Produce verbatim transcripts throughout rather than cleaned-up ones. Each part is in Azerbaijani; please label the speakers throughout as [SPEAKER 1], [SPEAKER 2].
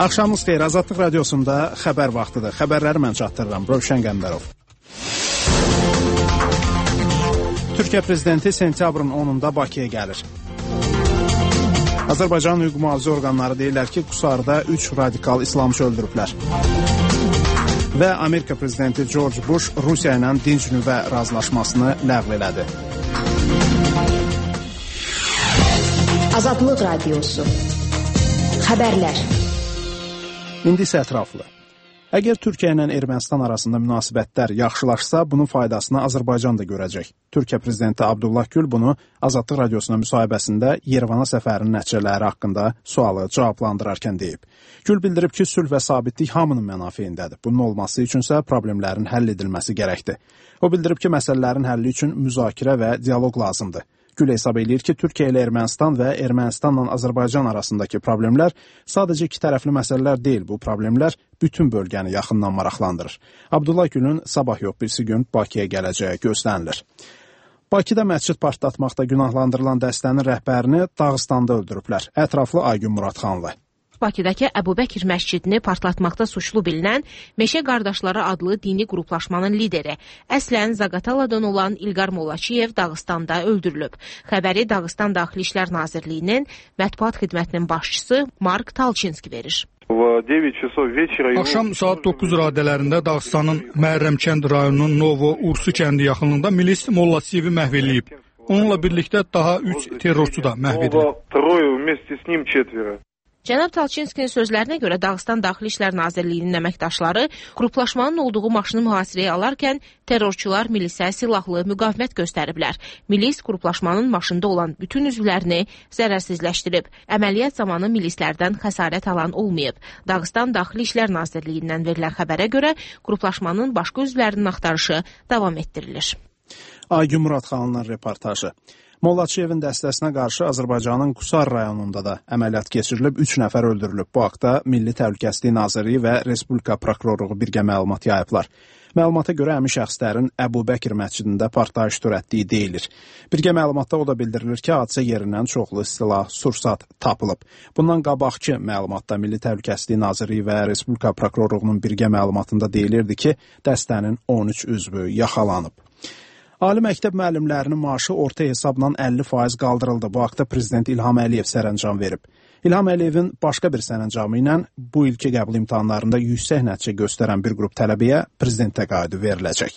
[SPEAKER 1] Axşamınız xeyir, Azadlıq Radiosunda xəbər vaxtıdır. Xəbərləri mən çatdırıram, Rövşən Qəmbərov. Türkiyə Prezidenti sentyabrın onunda Bakıya gəlir. Azərbaycan hüquq mühafizə orqanları deyirlər ki, Qusarda üç radikal İslamçı öldürüblər. Və Amerika Prezidenti George Bush Rusiya ilə dinc nüvə razılaşmasını ləğv elədi.
[SPEAKER 2] Azadlıq Radiosu. Xəbərlər.
[SPEAKER 1] İndi isə ətraflı. Əgər Türkiyə ilə Ermənistan arasında münasibətlər yaxşılaşsa, bunun faydasını Azərbaycan da görəcək. Türkiyə Prezidenti Abdullah Gül bunu Azadlıq Radiosuna müsahibəsində Yerevana səfərinin nəticələri haqqında sualı cavablandırarkən deyib. Gül bildirib ki, sülh və sabitlik hamının mənafeyindədir. Bunun olması üçünsə problemlərin həll edilməsi gərəkdir. O bildirib ki, məsələlərin həlli üçün müzakirə və dialoq lazımdır. Gül hesab eləyir ki, Türkiyə ilə Ermənistan və Ermənistanla Azərbaycan arasındakı problemlər sadəcə iki tərəfli məsələlər deyil, bu problemlər bütün bölgəni yaxından maraqlandırır. Abdullah Gülün sabah yox, birisi gün Bakıya gələcəyi gözlənilir. Bakıda məscid partlatmaqda günahlandırılan dəstənin rəhbərini Dağıstanda öldürüblər. Ətraflı Aygün Muradxanlı.
[SPEAKER 3] Bakıdakı Əbu Bəkir məscidini partlatmaqda suçlu bilinən Meşə Qardaşları adlı dini qruplaşmanın lideri, əslən Zaqataladan olan İlqar Mollaçiyev Dağıstanda öldürülüb. Xəbəri Dağıstan Daxili İşlər Nazirliyinin mətbuat xidmətinin başçısı Mark Talçinski verir.
[SPEAKER 4] Axşam saat doqquz radələrində Dağıstanın Məhərrəmkənd rayonunun Novo Ursu kəndi yaxınlığında milis Mollaçiyevi məhv eləyib. Onunla birlikdə daha üç terrorçu da məhv edilib.
[SPEAKER 3] Cənab Talçinskinin sözlərinə görə Dağıstan Daxili İşlər Nazirliyinin əməkdaşları qruplaşmanın olduğu maşını mühasirəyə alarkən terrorçular milisə silahlı müqavimət göstəriblər. Milis qruplaşmanın maşında olan bütün üzvlərini zərərsizləşdirib. Əməliyyat zamanı milislərdən xəsarət alan olmayıb. Dağıstan Daxili İşlər Nazirliyindən verilən xəbərə görə qruplaşmanın başqa üzvlərinin axtarışı davam etdirilir.
[SPEAKER 1] Aygün Muradxanlı'nın reportajı. Mollaçiyevin dəstəsinə qarşı Azərbaycanın Qusar rayonunda da əməliyyat keçirilib, üç nəfər öldürülüb. Bu haqda Milli Təhlükəsizlik Nazirliyi və Respublika Prokurorluğu birgə məlumat yayıblar. Məlumata görə həmin şəxslərin Əbu Bəkir məscidində partlayış törətdiyi deyilir. Birgə məlumatda o da bildirilir ki, hadisə yerindən çoxlu silah, sursat tapılıb. Bundan qabaqki məlumatda Milli Təhlükəsizlik Nazirliyi və Respublika Prokurorluğunun birgə məlumatında deyilirdi ki, dəstənin on üç üzvü yaxalanıb. Ali məktəb müəllimlərinin maaşı orta hesabla əlli faiz qaldırıldı. Bu haqda Prezident İlham Əliyev sərəncam verib. İlham Əliyevin başqa bir sərəncamı ilə bu ilki qəbul imtahanlarında yüksək nəticə göstərən bir qrup tələbəyə Prezident təqaüdü veriləcək.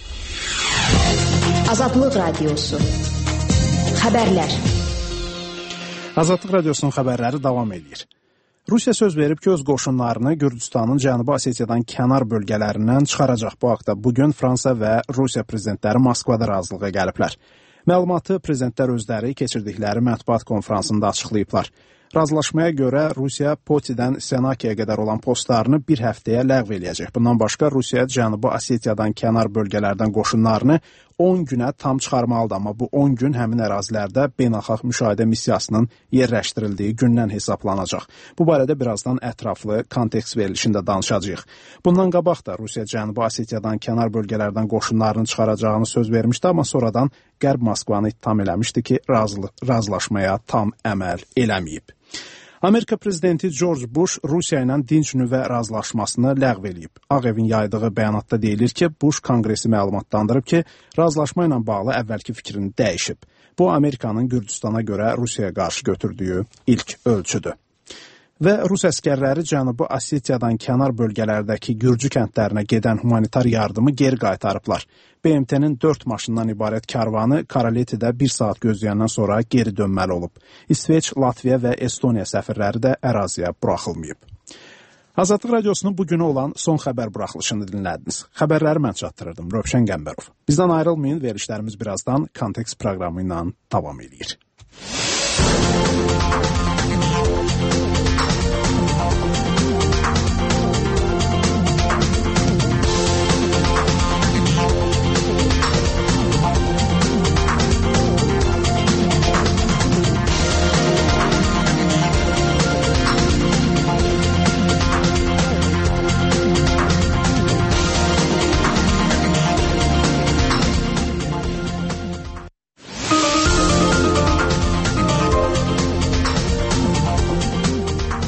[SPEAKER 2] Azadlıq Radiosu. Xəbərlər.
[SPEAKER 1] Azadlıq Radiosunun xəbərləri davam edir. Rusiya söz verib ki, öz qoşunlarını Gürcüstanın Cənubi Osetiyadan kənar bölgələrindən çıxaracaq. Bu haqda bugün Fransa və Rusiya prezidentləri Moskvada razılığa gəliblər. Məlumatı prezidentlər özləri keçirdikləri mətbuat konfransında açıqlayıblar. Razılaşmaya görə Rusiya Potidən Senakiyaya qədər olan postlarını bir həftəyə ləğv eləyəcək. Bundan başqa Rusiya Cənubi Osetiyadan kənar bölgələrdən qoşunlarını on günə tam çıxarmalıdır, amma bu on gün həmin ərazilərdə beynəlxalq müşahidə missiyasının yerləşdirildiyi gündən hesablanacaq. Bu barədə birazdan ətraflı kontekst verilişində danışacağıq. Bundan qabaq da Rusiya Cənubi Osetiyadan kənar bölgələrdən qoşunlarını çıxaracağını söz vermişdi, amma sonradan Qərb Moskvanı ittiham eləmişdi ki, razılaşmaya tam əməl eləməyib. Amerika Prezidenti George Bush Rusiya ilə dinc nüvə razılaşmasını ləğv eləyib. Ağ Evin yaydığı bəyanatda deyilir ki, Bush konqresi məlumatlandırıb ki, razılaşma ilə bağlı əvvəlki fikrini dəyişib. Bu, Amerikanın Gürcüstana görə Rusiyaya qarşı götürdüyü ilk ölçüdür. Və Rus əskərləri Cənubi Osetiyadan kənar bölgələrdəki Gürcü kəndlərinə gedən humanitar yardımı geri qaytarıblar. B M T-nin dörd maşından ibarət karvanı Karaletidə bir saat gözləyəndən sonra geri dönməli olub. İsveç, Latviya və Estoniya səfirləri də əraziyə buraxılmayıb. Azadlıq Radiosunun bugünə olan son xəbər buraxılışını dinlədiniz. Xəbərləri mən çatdırırdım, Rövşən Qəmbərov. Bizdən ayrılmayın, verilişlərimiz birazdan kontekst proqramı ilə davam edir.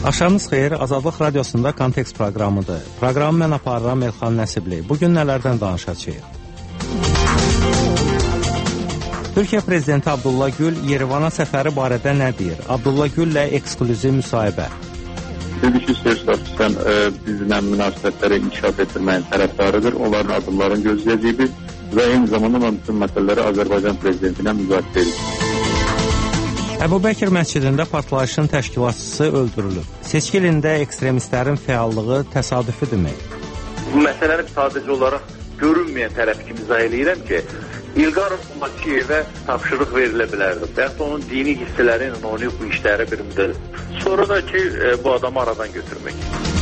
[SPEAKER 5] Axşamınız xeyir, Azadlıq Radiosunda Kontekst proqramıdır. Proqramı mən aparıram Elxan Nəsibli. Bugün nələrdən danışacağıq? Türkiyə Prezidenti Abdullah Gül Yerevana səfəri barədə nə deyir? Abdullah Güllə eksklüziv müsahibə.
[SPEAKER 6] Dedi ki, Serj Sarkisyan bizimlə münasibətləri inkişaf etdirməyin tərəfdarıdır. Onların adımların gözləyəcəyidir və eyni zamanda bütün məsələləri Azərbaycan Prezidentinə müzakirə edir.
[SPEAKER 5] Əbu Bəkir məscidində partlayışın təşkilatçısı öldürülüb. Seçki ilində ekstremistlərin fəallığı təsadüfüdürmü?
[SPEAKER 7] Bu məsələni sadəcə olaraq görünməyən tərəf kimi izah eləyirəm ki, İlqar Makiyevə tapşırıq verilə bilərdi. Və hətta onun dini hissələri ilə oynayıb bu işləri bir müddət. Sonra da ki, bu adamı aradan götürmək.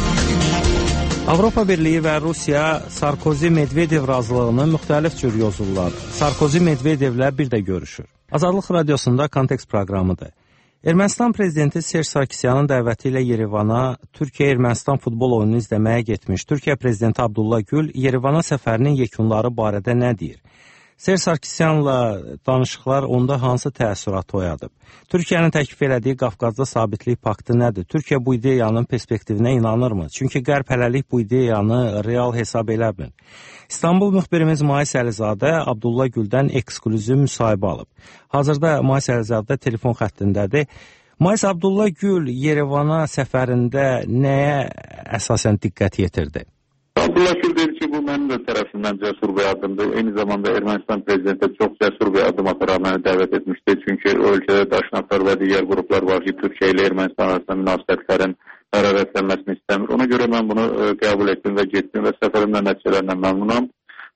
[SPEAKER 5] Avropa Birliyi və Rusiya Sarkozy-Medvedev razılığını müxtəlif cür yozurlar. Sarkozy Medvedevlə bir də görüşür. Azadlıq Radiosunda Kontekst proqramıdır. Ermənistan prezidenti Serj Sarkisyanın dəvəti ilə Yerevana Türkiyə-Ermənistan futbol oyunu izləməyə getmiş. Türkiyə prezidenti Abdullah Gül Yerevana səfərinin yekunları barədə nə deyir? Serj Sarkisyanla danışıqlar onda hansı təəssürat oyadıb? Türkiyənin təklif elədiyi Qafqazda sabitlik paktı nədir? Türkiyə bu ideyanın perspektivinə inanırmı? Çünki Qərb hələlik bu ideyanı real hesab eləmir. İstanbul müxbirimiz Mais Əlizadə Abdullah Güldən eksklüziv müsahibə alıb. Hazırda Mais Əlizadə telefon xəttindədir. Mais, Abdullah Gül Yerevana səfərində nəyə əsasən diqqət yetirdi?
[SPEAKER 6] Abdullah Gül dedi ki, bu mənim də tərəfindən cəsur bir addımdır. Eyni zamanda Ermənistan prezidenti çox cəsur bir addım ataraq məni dəvət etmişdir. Çünki o ölkədə daşnaqlar və digər qruplar var ki, Türkiyə ilə Ermənistan arasında münasibətlərin hərarətlənməsini istəmir. Ona görə mən bunu qəbul etdim və getdim və səfərimdən nəticələrlə məmnunam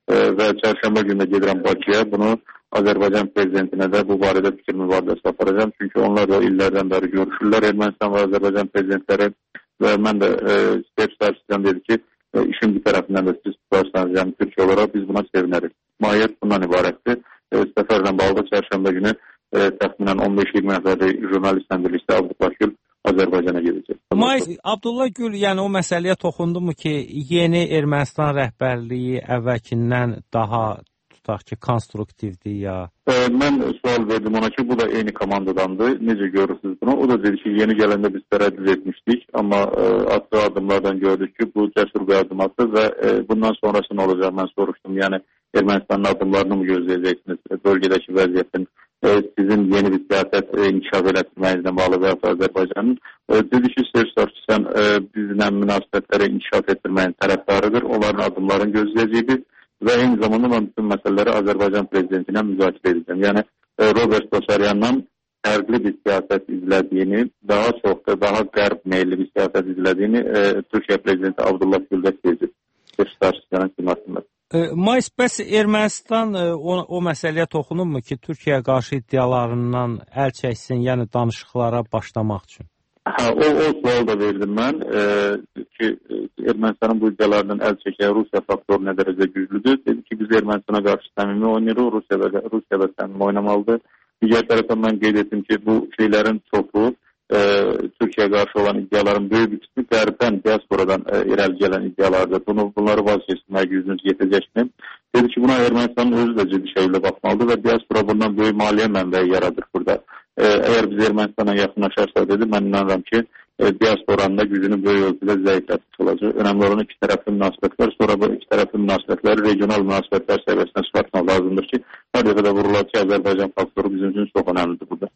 [SPEAKER 6] və çərşənbə günü gedirəm Bakıya. Bunu Azərbaycan prezidentinə də bu barədə fikir mübadiləsi aparacağım. Çünki onlar da illərdən bəri görüşürlər, Ermənistan və Azərbaycan prezidentləri və mən də Serj Sarkisyan dedi ki, işin bir tərəfindən də siz tutarsanız, yəni Türkiyə olaraq biz buna sevinərik. Mahiyyət bundan ibarətdir. Səfərlə bağlı çərşənbə günü təxminən on beş iyirmi nəfərlik jurnalistlə birlikdə Abdullah Gül Azərbaycana gedəcək.
[SPEAKER 5] Mais, Abdullah Gül yəni o məsələyə toxundu mu ki, yeni Ermənistan rəhbərliyi əvvəlkindən daha tutaq ki, konstruktivdir ya?
[SPEAKER 6] E, mən sual verdim ona ki, bu da eyni komandadandır. Necə görürsünüz bunu? O da dedi ki, yeni gələndə biz tərəddüd etmişdik, amma e, attığı adımlardan gördük ki, bu cəsur bir adım attı və e, bundan sonrası nə olacaq mən soruşdum. Yəni Ermənistanın adımlarını mı gözləyəcəksiniz? Bölgədəki vəziyyətin e, sizin yeni bir siyasət e, inkişaf elətdirməyinizlə bağlı və Azərbaycanın. E, dedi ki, Serj Sarkisyan e, bizlə münasibətləri inkişaf etdirməyin tərəfdarıdır. Onların adımlarını gözləyəcəkdir. Və eyni zamanda mən bütün məsələləri Azərbaycan prezidentinə müzakirə edəcəm. Yəni Robert Kosaryandan fərqli bir siyasət izlədiyini, daha çox da daha qərb meyilli bir siyasət izlədiyini e, Türkiyə prezidenti Abdullah Güldə sezib. Serj Sarkisyanın simasında.
[SPEAKER 5] Mais, bəs Ermənistan o, o məsələyə toxunurmu ki, Türkiyəyə qarşı iddialarından əl çəksin, yəni danışıqlara başlamaq üçün?
[SPEAKER 6] Hə, o, o sual da verdim mən e, ki, Ermənistanın bu iddialarından əl çəkən Rusiya faktoru nə dərəcə güclüdür. Dedi ki, biz Ermənistana qarşı səmimi oynayırıq, Rusiya da, Rusiya da səmimi oynamalıdır. Digər tərəfdən mən qeyd etdim ki, bu şeylərin çoxu, e, Türkiyəyə qarşı olan iddiaların böyük bir qismi qərbdən, diasporadan e, irəli gələn iddialardır. Bunu, bunları vazgeçməyə gücünüz yetəcəkmi? Dedi ki, buna Ermənistanın özü də ciddi şəkildə baxmalıdır və diaspora bundan böyük maliyyə mənbəyi yaradır burada. E, əgər biz Ermənistana yaxınlaşarsa dedi, mən inanıram ki, e, diasporanın da gücünü böyük ölçüdə zəiflətmiş olacaq. Önəmli olan iki tərəfli münasibətlər, sonra bu iki tərəfli münasibətləri regional münasibətlər səviyyəsinə çıxartmaq lazımdır ki, hər dəfə də vurular ki, Azərbaycan faktoru bizim üçün çox önəmlidir burada.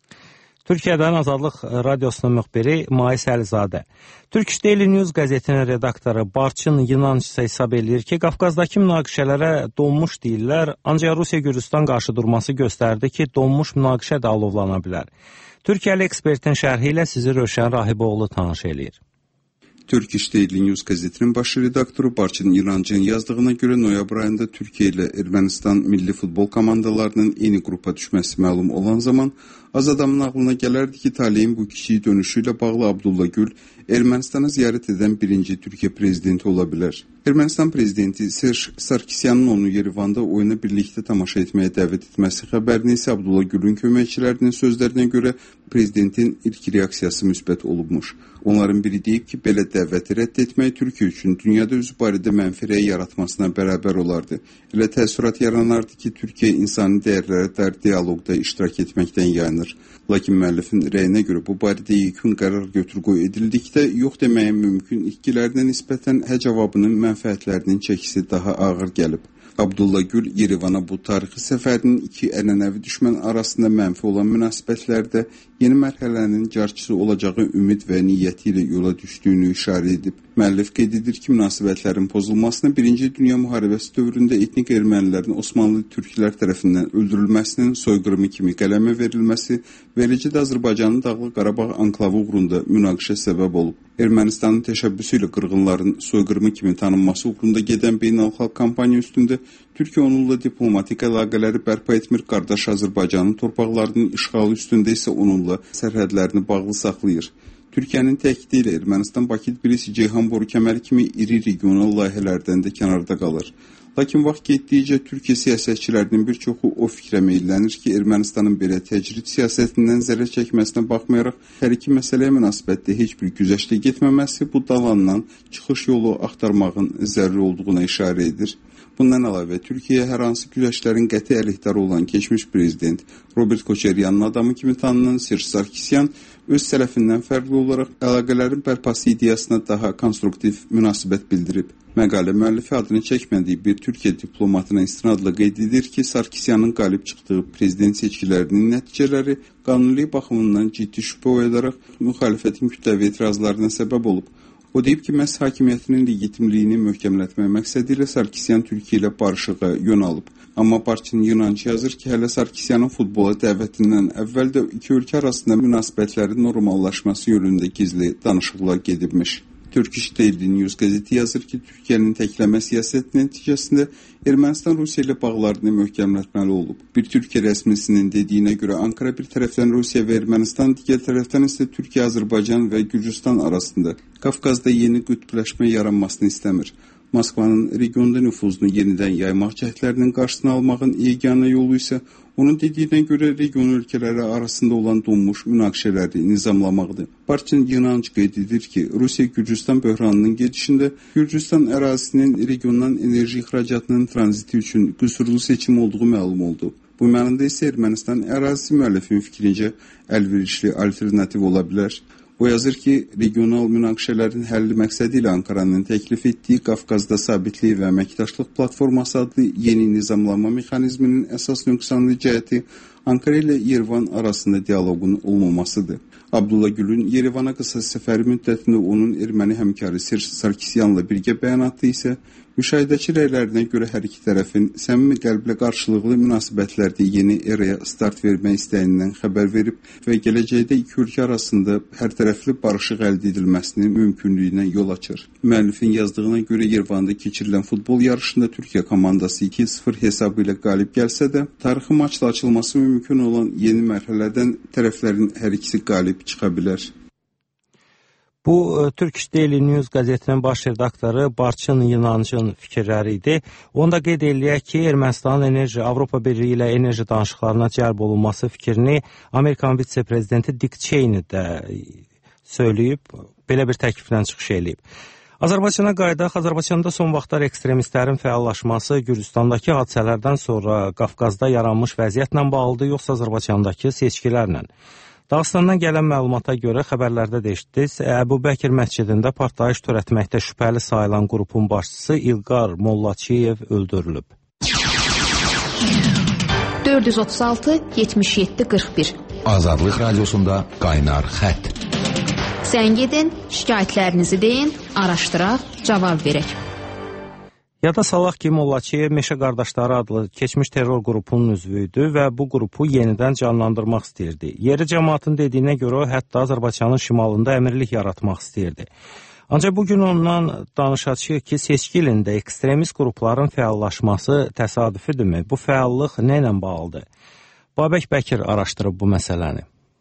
[SPEAKER 5] Türkiyədən Azadlıq Radiosunun müxbiri Mais Əlizadə. Turkish Daily News qəzetinin redaktoru Barçın Yınanc isə hesab eləyir ki, Qafqazdakı münaqişələrə donmuş deyirlər, ancaq Rusiya Gürcüstan qarşı durması göstərdi ki, donmuş münaqişə də alovlana bilər. Türkiyəli ekspertin şərhi ilə sizi Rövşən Rahiboğlu tanış eləyir.
[SPEAKER 8] Turkish Daily News qəzetinin baş redaktoru Barçın Yınancın yazdığına görə noyabr ayında Türkiyə ilə Ermənistan milli futbol komandalarının eyni qrupa düşməsi məlum olan zaman az adamın ağlına gələrdi ki, taleyin bu kiçik dönüşü ilə bağlı Abdullah Gül Ermənistana ziyarət edən birinci Türkiyə prezidenti ola bilər. Ermənistan prezidenti Serj Sarkisyanın onu Yerevanda oyuna birlikdə tamaşa etməyə dəvət etməsi xəbərini isə Abdullah Gülün köməkçilərinin sözlərinə görə prezidentin ilk reaksiyası müsbət olubmuş. Onların biri deyib ki, belə dəvəti rədd etmək Türkiyə üçün dünyada özü barədə mənfi rəy yaratmasına bərabər olardı. Elə təəssürat yaranardı ki, Türkiyə insani dəyərlərə dair dialoqda iştirak etməkdən yayınır. hesablanır. Lakin müəllifin rəyinə görə bu barədə yekun qərar götür-qoy edildikdə yox deməyə mümkün itkilərdən nisbətən hə cavabının mənfəətlərinin çəkisi daha ağır gəlib. Abdullah Gül Yerevana bu tarixi səfərinin iki ənənəvi düşmən arasında mənfi olan münasibətlərdə yeni mərhələnin carçısı olacağı ümid və niyyəti ilə yola düşdüyünü işarə edib. Müəllif qeyd edir ki, münasibətlərin pozulmasını Birinci Dünya müharibəsi dövründə etnik ermənilərin Osmanlı türklər tərəfindən öldürülməsinin soyqırımı kimi qələmə verilməsi və eləcə də Azərbaycanın Dağlıq Qarabağ anklavı uğrunda münaqişə səbəb olub. Ermənistanın təşəbbüsü ilə qırğınların soyqırımı kimi tanınması uğrunda gedən beynəlxalq kampaniya üstündə Türkiyə onunla diplomatik əlaqələri bərpa etmir, qardaş Azərbaycanın torpaqlarının işğalı üstündə isə onunla sərhədlərini bağlı saxlayır. Türkiyənin təkidi ilə Ermənistan Bakı-Tbilisi-Ceyhan boru kəməri kimi iri regional layihələrdən də kənarda qalır. Lakin vaxt getdikcə Türkiyə siyasətçilərinin bir çoxu o fikrə meylənir ki, Ermənistanın belə təcrid siyasətindən zərər çəkməsinə baxmayaraq, hər iki məsələyə münasibətdə heç bir güzəştə getməməsi bu dalandan çıxış yolu axtarmağın zəruri olduğuna işarə edir. Bundan əlavə, Türkiyəyə hər hansı güzəştlərin qəti əleyhdarı olan keçmiş prezident Robert Koçeryanın adamı kimi tanınan Serj Sarkisyan öz sələfindən fərqli olaraq əlaqələrin bərpası ideyasına daha konstruktiv münasibət bildirib. Məqalə müəllifi adını çəkmədiyi bir Türkiyə diplomatına istinadla qeyd edir ki, Sarkisyanın qalib çıxdığı prezident seçkilərinin nəticələri qanuni baxımından ciddi şübhə oyadaraq müxalifətin kütləvi etirazlarına səbəb olub. O deyib ki, məhz hakimiyyətinin legitimliyini möhkəmlətmək məqsədi ilə Sarkisyan Türkiyə ilə barışığa yön alıb. Amma Barçın Yunançı yazır ki, hələ Sarkisyanın futbola dəvətindən əvvəl də iki ölkə arasında münasibətlərin normallaşması yönündə gizli danışıqlar gedibmiş. Turkish Daily News qəzeti yazır ki, Türkiyənin təkləmə siyasəti nəticəsində Ermənistan Rusiya ilə bağlarını möhkəmlətməli olub. Bir Türkiyə rəsmisinin dediyinə görə Ankara bir tərəfdən Rusiya və Ermənistan, digər tərəfdən isə Türkiyə, Azərbaycan və Gürcüstan arasında Qafqazda yeni qütbləşmə yaranmasını istəmir. Moskvanın regionda nüfuzunu yenidən yaymaq cəhdlərinin qarşısını almağın yeganə yolu isə onun dediyinə görə region ölkələri arasında olan donmuş münaqişələri nizamlamaqdır. Barçın Yunanç qeyd edir ki, Rusiya-Gürcüstan böhranının gedişində Gürcüstan ərazisinin regiondan enerji ixracatının tranziti üçün qüsurlu seçim olduğu məlum oldu. Bu mənada isə Ermənistan ərazisi müəllifin fikrincə əlverişli alternativ ola bilər. O yazır ki, regional münaqişələrin həlli məqsədi ilə Ankaranın təklif etdiyi Qafqazda sabitlik və əməkdaşlıq platforması adlı yeni nizamlanma mexanizminin əsas nöqsanlı cəhəti Ankara ilə Yerevan arasında dialoqun olmamasıdır. Abdullah Gülün Yerevana qısa səfəri müddətində onun erməni həmkarı Serj Sarkisyanla birgə bəyanatı isə müşahidəçi rəylərinə görə hər iki tərəfin səmimi qəlblə qarşılıqlı münasibətlərdə yeni eraya start vermək istəyindən xəbər verib və gələcəkdə iki ölkə arasında hər tərəfli barışıq əldə edilməsinin mümkünlüyünə yol açır. Müəllifin yazdığına görə Yerevanda keçirilən futbol yarışında Türkiyə komandası iki sıfır hesabı ilə qalib gəlsə də, tarixi maçla açılması mümkün olan yeni mərhələdən tərəflərin hər ikisi qalib çıxa bilər.
[SPEAKER 5] Bu, Turkish Daily News qəzetinin baş redaktoru Barçın Yunançın fikirləri idi. Onu da qeyd eləyək ki, Ermənistanın enerji, Avropa Birliyi ilə enerji danışıqlarına cəlb olunması fikrini Amerikan vitse-prezidenti Dick Cheney də söyləyib, belə bir təkliflə çıxış eləyib. Azərbaycana qayıdaq. Azərbaycanda son vaxtlar ekstremistlərin fəallaşması Gürcüstandakı hadisələrdən sonra Qafqazda yaranmış vəziyyətlə bağlıdır, yoxsa Azərbaycandakı seçkilərlə? Dağıstandan gələn məlumata görə xəbərlərdə də eşitdiniz, Əbu Bəkir məscidində partlayış törətməkdə şübhəli sayılan qrupun başçısı İlqar Mollaçiyev öldürülüb.
[SPEAKER 2] dörd yüz otuz altı yetmiş yeddi qırx bir
[SPEAKER 9] Azadlıq Radiosunda Qaynar Xətt.
[SPEAKER 2] Zəng edin, şikayətlərinizi deyin, araşdıraq, cavab verək.
[SPEAKER 5] Yada salaq ki, Mollaçiyev Meşə Qardaşları adlı keçmiş terror qrupunun üzvüydü və bu qrupu yenidən canlandırmaq istəyirdi. Yeri cəmaatın dediyinə görə o, hətta Azərbaycanın şimalında əmirlik yaratmaq istəyirdi. Ancaq bugün ondan danışacağıq ki, seçki ilində ekstremist qrupların fəallaşması təsadüfüdürmü? Bu fəallıq nə ilə bağlıdır? Babək Bəkir araşdırıb bu məsələni.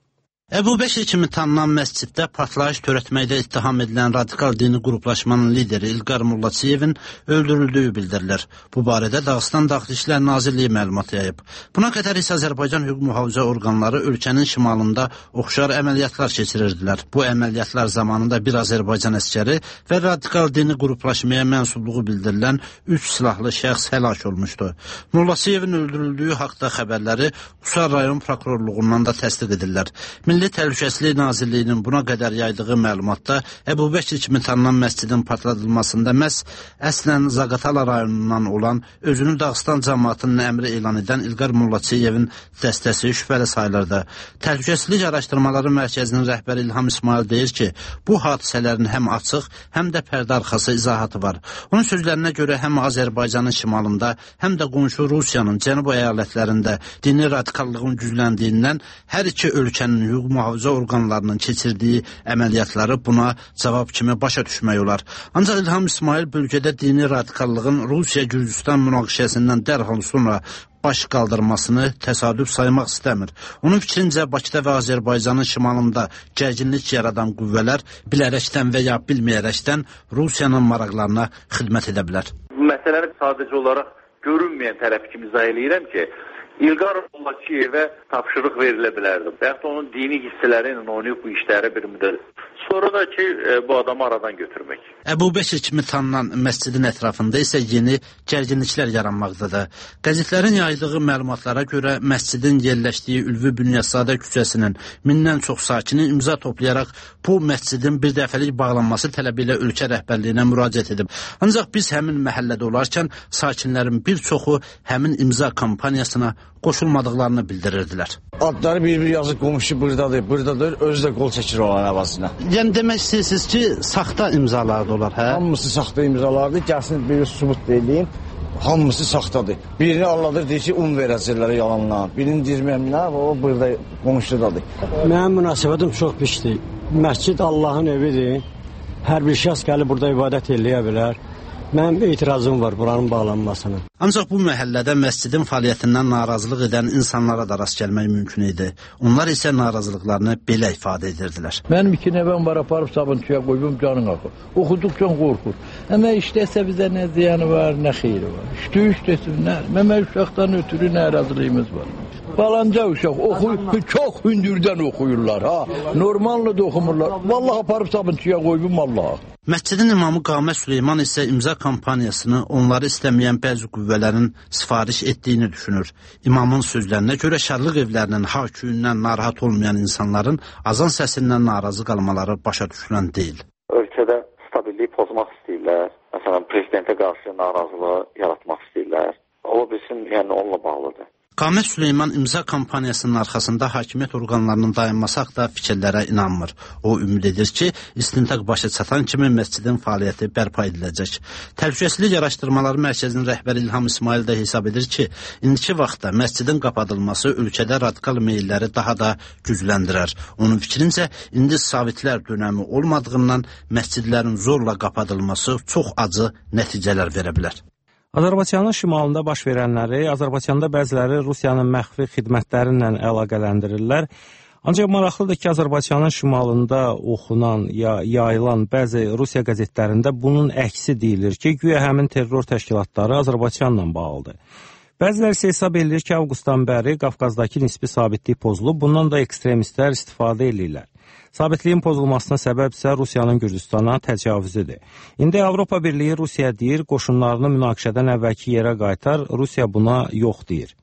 [SPEAKER 10] Əbu Bəkir kimi tanınan məsciddə partlayış törətməkdə ittiham edilən radikal dini qruplaşmanın lideri İlqar Mullaçiyevin öldürüldüyü bildirilir. Bu barədə Dağıstan Daxili İşlər Nazirliyi məlumat yayıb. Buna qədər isə Azərbaycan hüquq mühafizə orqanları ölkənin şimalında oxşar əməliyyatlar keçirirdilər. Bu əməliyyatlar zamanında bir Azərbaycan əskəri və radikal dini qruplaşmaya mənsubluğu bildirilən üç silahlı şəxs həlak olmuşdu. Mullaçiyevin öldürüldüyü haqda xəbərləri Usar rayon prokurorluğundan da təsdiq edirlər. Milli Təhlükəsizlik Nazirliyinin buna qədər yaydığı məlumatda Əbu Bəkir kimi tanınan məscidin partladılmasında məhz əslən Zaqatala rayonundan olan, özünü Dağıstan cəmaatının əmri elan edən İlqar Mullaçiyevin dəstəsi şübhəli sayılırdı. Təhlükəsizlik Araşdırmaları Mərkəzinin rəhbəri İlham İsmail deyir ki, bu hadisələrin həm açıq, həm də pərdə arxası izahatı var. Onun sözlərinə görə həm Azərbaycanın şimalında, həm də qonşu Rusiyanın cənub əyalətlərində dini radikallığın gücləndiyindən hər iki ölkənin hüquq mühafizə orqanlarının keçirdiyi əməliyyatları buna cavab kimi başa düşmək olar. Ancaq İlham İsmail bölgədə dini radikallığın Rusiya-Gürcüstan münaqişəsindən dərhal sonra baş qaldırmasını təsadüf saymaq istəmir. Onun fikrincə Bakıda və Azərbaycanın şimalında gərginlik yaradan qüvvələr bilərəkdən və ya bilməyərəkdən Rusiyanın maraqlarına xidmət edə bilər.
[SPEAKER 7] Bu məsələni sadəcə olaraq görünməyən tərəf kimi izah eləyirəm ki, İlqar Mullaçiyevə tapşırıq verilə bilərdi. Bəxtə onun dini hissələri ilə oynayıb bu işləri bir müddət. Sonra da ki, e, bu adamı aradan götürmək.
[SPEAKER 10] Əbu Bəkir kimi tanınan məscidin ətrafında isə yeni gərginliklər yaranmaqdadır. Qəzetlərin yaydığı məlumatlara görə məscidin yerləşdiyi Ülvi Bünyadzadə küçəsinin mindən çox sakini imza toplayaraq bu məscidin bir dəfəlik bağlanması tələbi ilə ölkə rəhbərliyinə müraciət edib. Ancaq biz həmin məhəllədə olarkən sakinlərin bir çoxu həmin imza kampaniyasına qoşulmadıqlarını bildirirdilər.
[SPEAKER 11] Adları bir-bir yazıb qonşu buradadır, buradadır, özü də qol çəkir olan əvazına.
[SPEAKER 10] Yəni demək istəyirsiniz ki, saxta imzalar da olar, hə?
[SPEAKER 11] Hamısı saxta imzalardır, gəlsin bir sübut deyileyim, hamısı saxtadır. Birini alladır, deyir ki, un verəcəklər yalanla, birini deyirməyəm nə, o burada qonşudadır.
[SPEAKER 12] Mənim münasibətim çox pisdir. Məscid Allahın evidir, hər bir şəxs gəlib burada ibadət eləyə bilər. Mənim etirazım var buranın bağlanmasına.
[SPEAKER 10] Ancaq bu məhəllədə məscidin fəaliyyətindən narazılıq edən insanlara da rast gəlmək mümkün idi. Onlar isə narazılıqlarını belə ifadə edirdilər.
[SPEAKER 13] Mənim iki nəvəm var, aparıb sabunçuya qoyum, canın axır. Oxuduqca qorxur. Əmə işləsə bizə nə ziyanı var, nə xeyri var. İşdə işləsinlər. Məmə uşaqdan ötürü narazılığımız var. Balanca uşaq oxuyur, çox hündürdən oxuyurlar, ha. Normalla da oxumurlar. Vallahi aparıb sabunçuya qoyum, vallahi.
[SPEAKER 10] Məscidin imamı Qamə Süleyman isə imza kampaniyasını onları istəməyən bəzi qüvvələrin sifariş etdiyini düşünür. İmamın sözlərinə görə şadlıq evlərinin hakimiyyətindən narahat olmayan insanların azan səsindən narazı qalmaları başa düşülən deyil.
[SPEAKER 14] Ölkədə stabilliyi pozmaq istəyirlər. Məsələn, prezidentə qarşı narazılığı yaratmaq istəyirlər. O bizim, yəni onunla bağlıdır.
[SPEAKER 10] Qamə Süleyman imza kampaniyasının arxasında hakimiyyət orqanlarının dayanması haqda fikirlərə inanmır. O ümid edir ki, istintaq başa çatan kimi məscidin fəaliyyəti bərpa ediləcək. Təhlükəsizlik Araşdırmaları Mərkəzinin rəhbəri İlham İsmail də hesab edir ki, indiki vaxtda məscidin qapadılması ölkədə radikal meylləri daha da gücləndirər. Onun fikrincə, indi savitlər dönəmi olmadığından məscidlərin zorla qapadılması çox acı nəticələr verə bilər.
[SPEAKER 5] Azərbaycanın şimalında baş verənləri, Azərbaycanda bəziləri Rusiyanın məxfi xidmətləri ilə əlaqələndirirlər. Ancaq maraqlıdır ki, Azərbaycanın şimalında oxunan, ya yayılan bəzi Rusiya qəzetlərində bunun əksi deyilir ki, güya həmin terror təşkilatları Azərbaycanla bağlıdır. Bəziləri isə hesab edir ki, avqustdan bəri Qafqazdakı nisbi sabitlik pozulub, bundan da ekstremistlər istifadə edirlər. Sabitliyin pozulmasına səbəb isə Rusiyanın Gürcüstana təcavüzüdür. İndi Avropa Birliyi Rusiya deyir, qoşunlarını münaqişədən əvvəlki yerə qaytar, Rusiya buna yox deyir.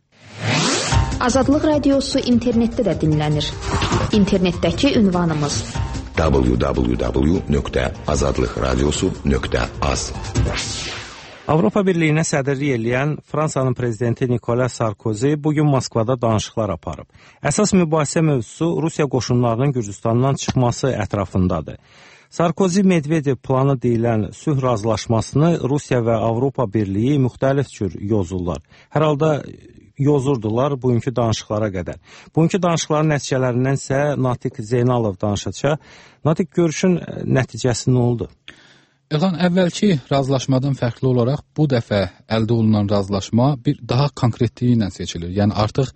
[SPEAKER 2] Azadlıq radiosu internetdə də dinlənir. İnternetdəki ünvanımız
[SPEAKER 9] w w w nöqtə azadlıq radiosu nöqtə az.
[SPEAKER 5] Avropa Birliyinə sədrlik eləyən Fransanın prezidenti Nikolas Sarkozy bugün Moskvada danışıqlar aparıb. Əsas mübahisə mövzusu Rusiya qoşunlarının Gürcüstandan çıxması ətrafındadır. Sarkozy Medvedev planı deyilən sülh razılaşmasını Rusiya və Avropa Birliyi müxtəlif cür yozurlar. Hər halda yozurdular bugünkü danışıqlara qədər. Bugünkü danışıqların nəticələrindən isə Natiq Zeynalov danışacaq. Natiq, görüşün nəticəsi nə oldu?
[SPEAKER 15] Elxan, əvvəlki razılaşmadan fərqli olaraq bu dəfə əldə olunan razılaşma bir daha konkretliyi ilə seçilir. Yəni artıq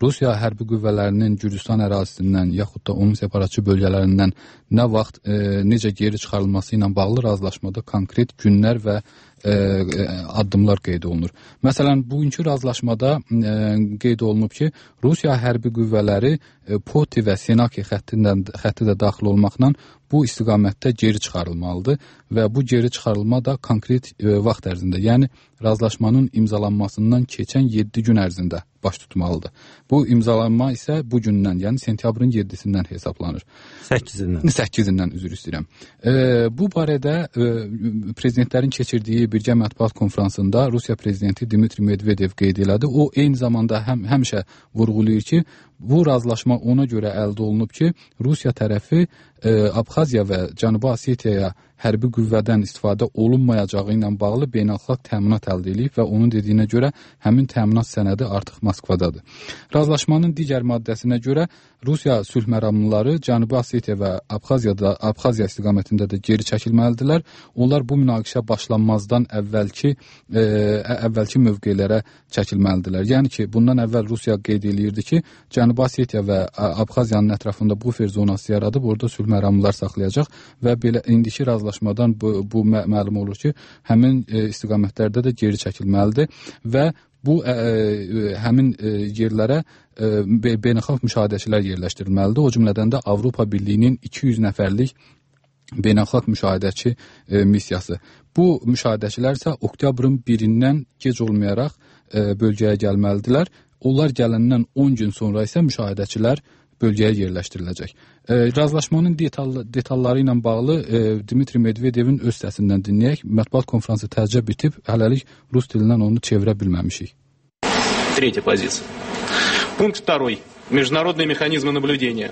[SPEAKER 15] Rusiya hərbi qüvvələrinin Gürcüstan ərazisindən yaxud da onun separatçı bölgələrindən nə vaxt, e, necə geri çıxarılması ilə bağlı razılaşmada konkret günlər və e, addımlar qeyd olunur. Məsələn, bugünkü razılaşmada e, qeyd olunub ki, Rusiya hərbi qüvvələri e, Poti və Senaki xəttindən, xətti də daxil olmaqla bu istiqamətdə geri çıxarılmalıdır və bu geri çıxarılma da konkret e, vaxt ərzində, yəni razılaşmanın imzalanmasından keçən yeddi gün ərzində baş tutmalıdır. Bu imzalanma isə bu gündən, yəni sentyabrın yeddisindən hesablanır.
[SPEAKER 5] səkkizindən.
[SPEAKER 15] səkkizindən üzr istəyirəm. E, bu barədə e, prezidentlərin keçirdiyi birgə mətbuat konfransında Rusiya prezidenti Dmitri Medvedev qeyd elədi. O eyni zamanda həm həmişə vurğulayır ki, bu razılaşma ona görə əldə olunub ki, Rusiya tərəfi e, Abxaziya və Cənubi Osetiyaya hərbi qüvvədən istifadə olunmayacağı ilə bağlı beynəlxalq təminat əldə edib və onun dediyinə görə həmin təminat sənədi artıq Moskvadadır. Razılaşmanın digər maddəsinə görə Rusiya sülh məramlıları Cənubi Osetiya və Abxaziyada, Abxaziya istiqamətində də geri çəkilməlidirlər. Onlar bu münaqişə başlanmazdan əvvəlki e, əvvəlki mövqelərə çəkilməlidirlər. Yəni ki, bundan əvvəl Rusiya qeyd eləyirdi ki, Cənubi Osetiya və Abxaziyanın ətrafında bufer zonası yaradıb, orada sülh məramlılar saxlayacaq və belə indiki razılaşmadan bu, bu məlum olur ki, həmin e, istiqamətlərdə də geri çəkilməlidir və bu ə, ə, həmin ə, yerlərə ə, beynəlxalq müşahidəçilər yerləşdirilməlidir. O cümlədən də Avropa Birliyinin iki yüz nəfərlik beynəlxalq müşahidəçi ə, missiyası. Bu müşahidəçilər isə oktyabrın birindən gec olmayaraq ə, bölgəyə gəlməlidirlər. Onlar gələndən on gün sonra isə müşahidəçilər bölgəyə yerləşdiriləcək. E, razılaşmanın detal, detalları ilə bağlı e, Dmitri Medvedevin öz səsindən dinləyək. Mətbuat konfransı təcə bitib, hələlik rus dilindən onu çevirə bilməmişik.
[SPEAKER 16] Третья позиция. Пункт второй. Международные механизмы наблюдения.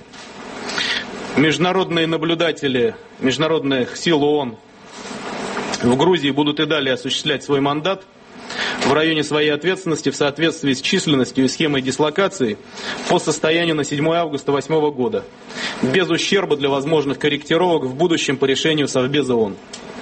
[SPEAKER 16] Международные наблюдатели международных сил ООН в Грузии будут и далее осуществлять свой мандат в районе своей ответственности в соответствии с численностью и схемой дислокации по состоянию на седьмое августа две тысячи восьмого года, без ущерба для возможных корректировок в будущем по решению Совбеза ООН.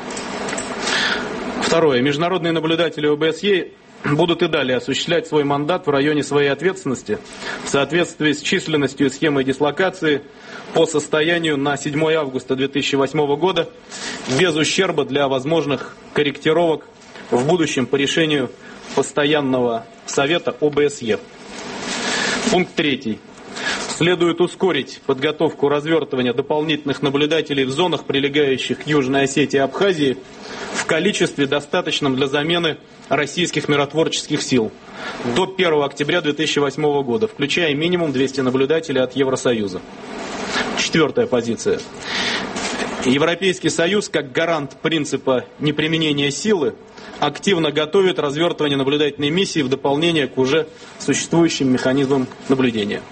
[SPEAKER 16] Второе. Международные наблюдатели ОБСЕ будут и далее осуществлять свой мандат в районе своей ответственности в соответствии с численностью и схемой дислокации по состоянию на седьмое августа две тысячи восьмого года, без ущерба для возможных корректировок в будущем по решению Постоянного совета ОБСЕ. Пункт третий. Следует ускорить подготовку развертывания дополнительных наблюдателей в зонах, прилегающих к Южной Осетии и Абхазии, в количестве, достаточном для замены российских миротворческих сил до первого октября две тысячи восьмого года, включая минимум двести наблюдателей от Евросоюза. Четвертая позиция. Европейский Союз, как гарант принципа неприменения силы, активно готовит развертывание наблюдательной миссии в дополнение к уже существующим механизмам наблюдения.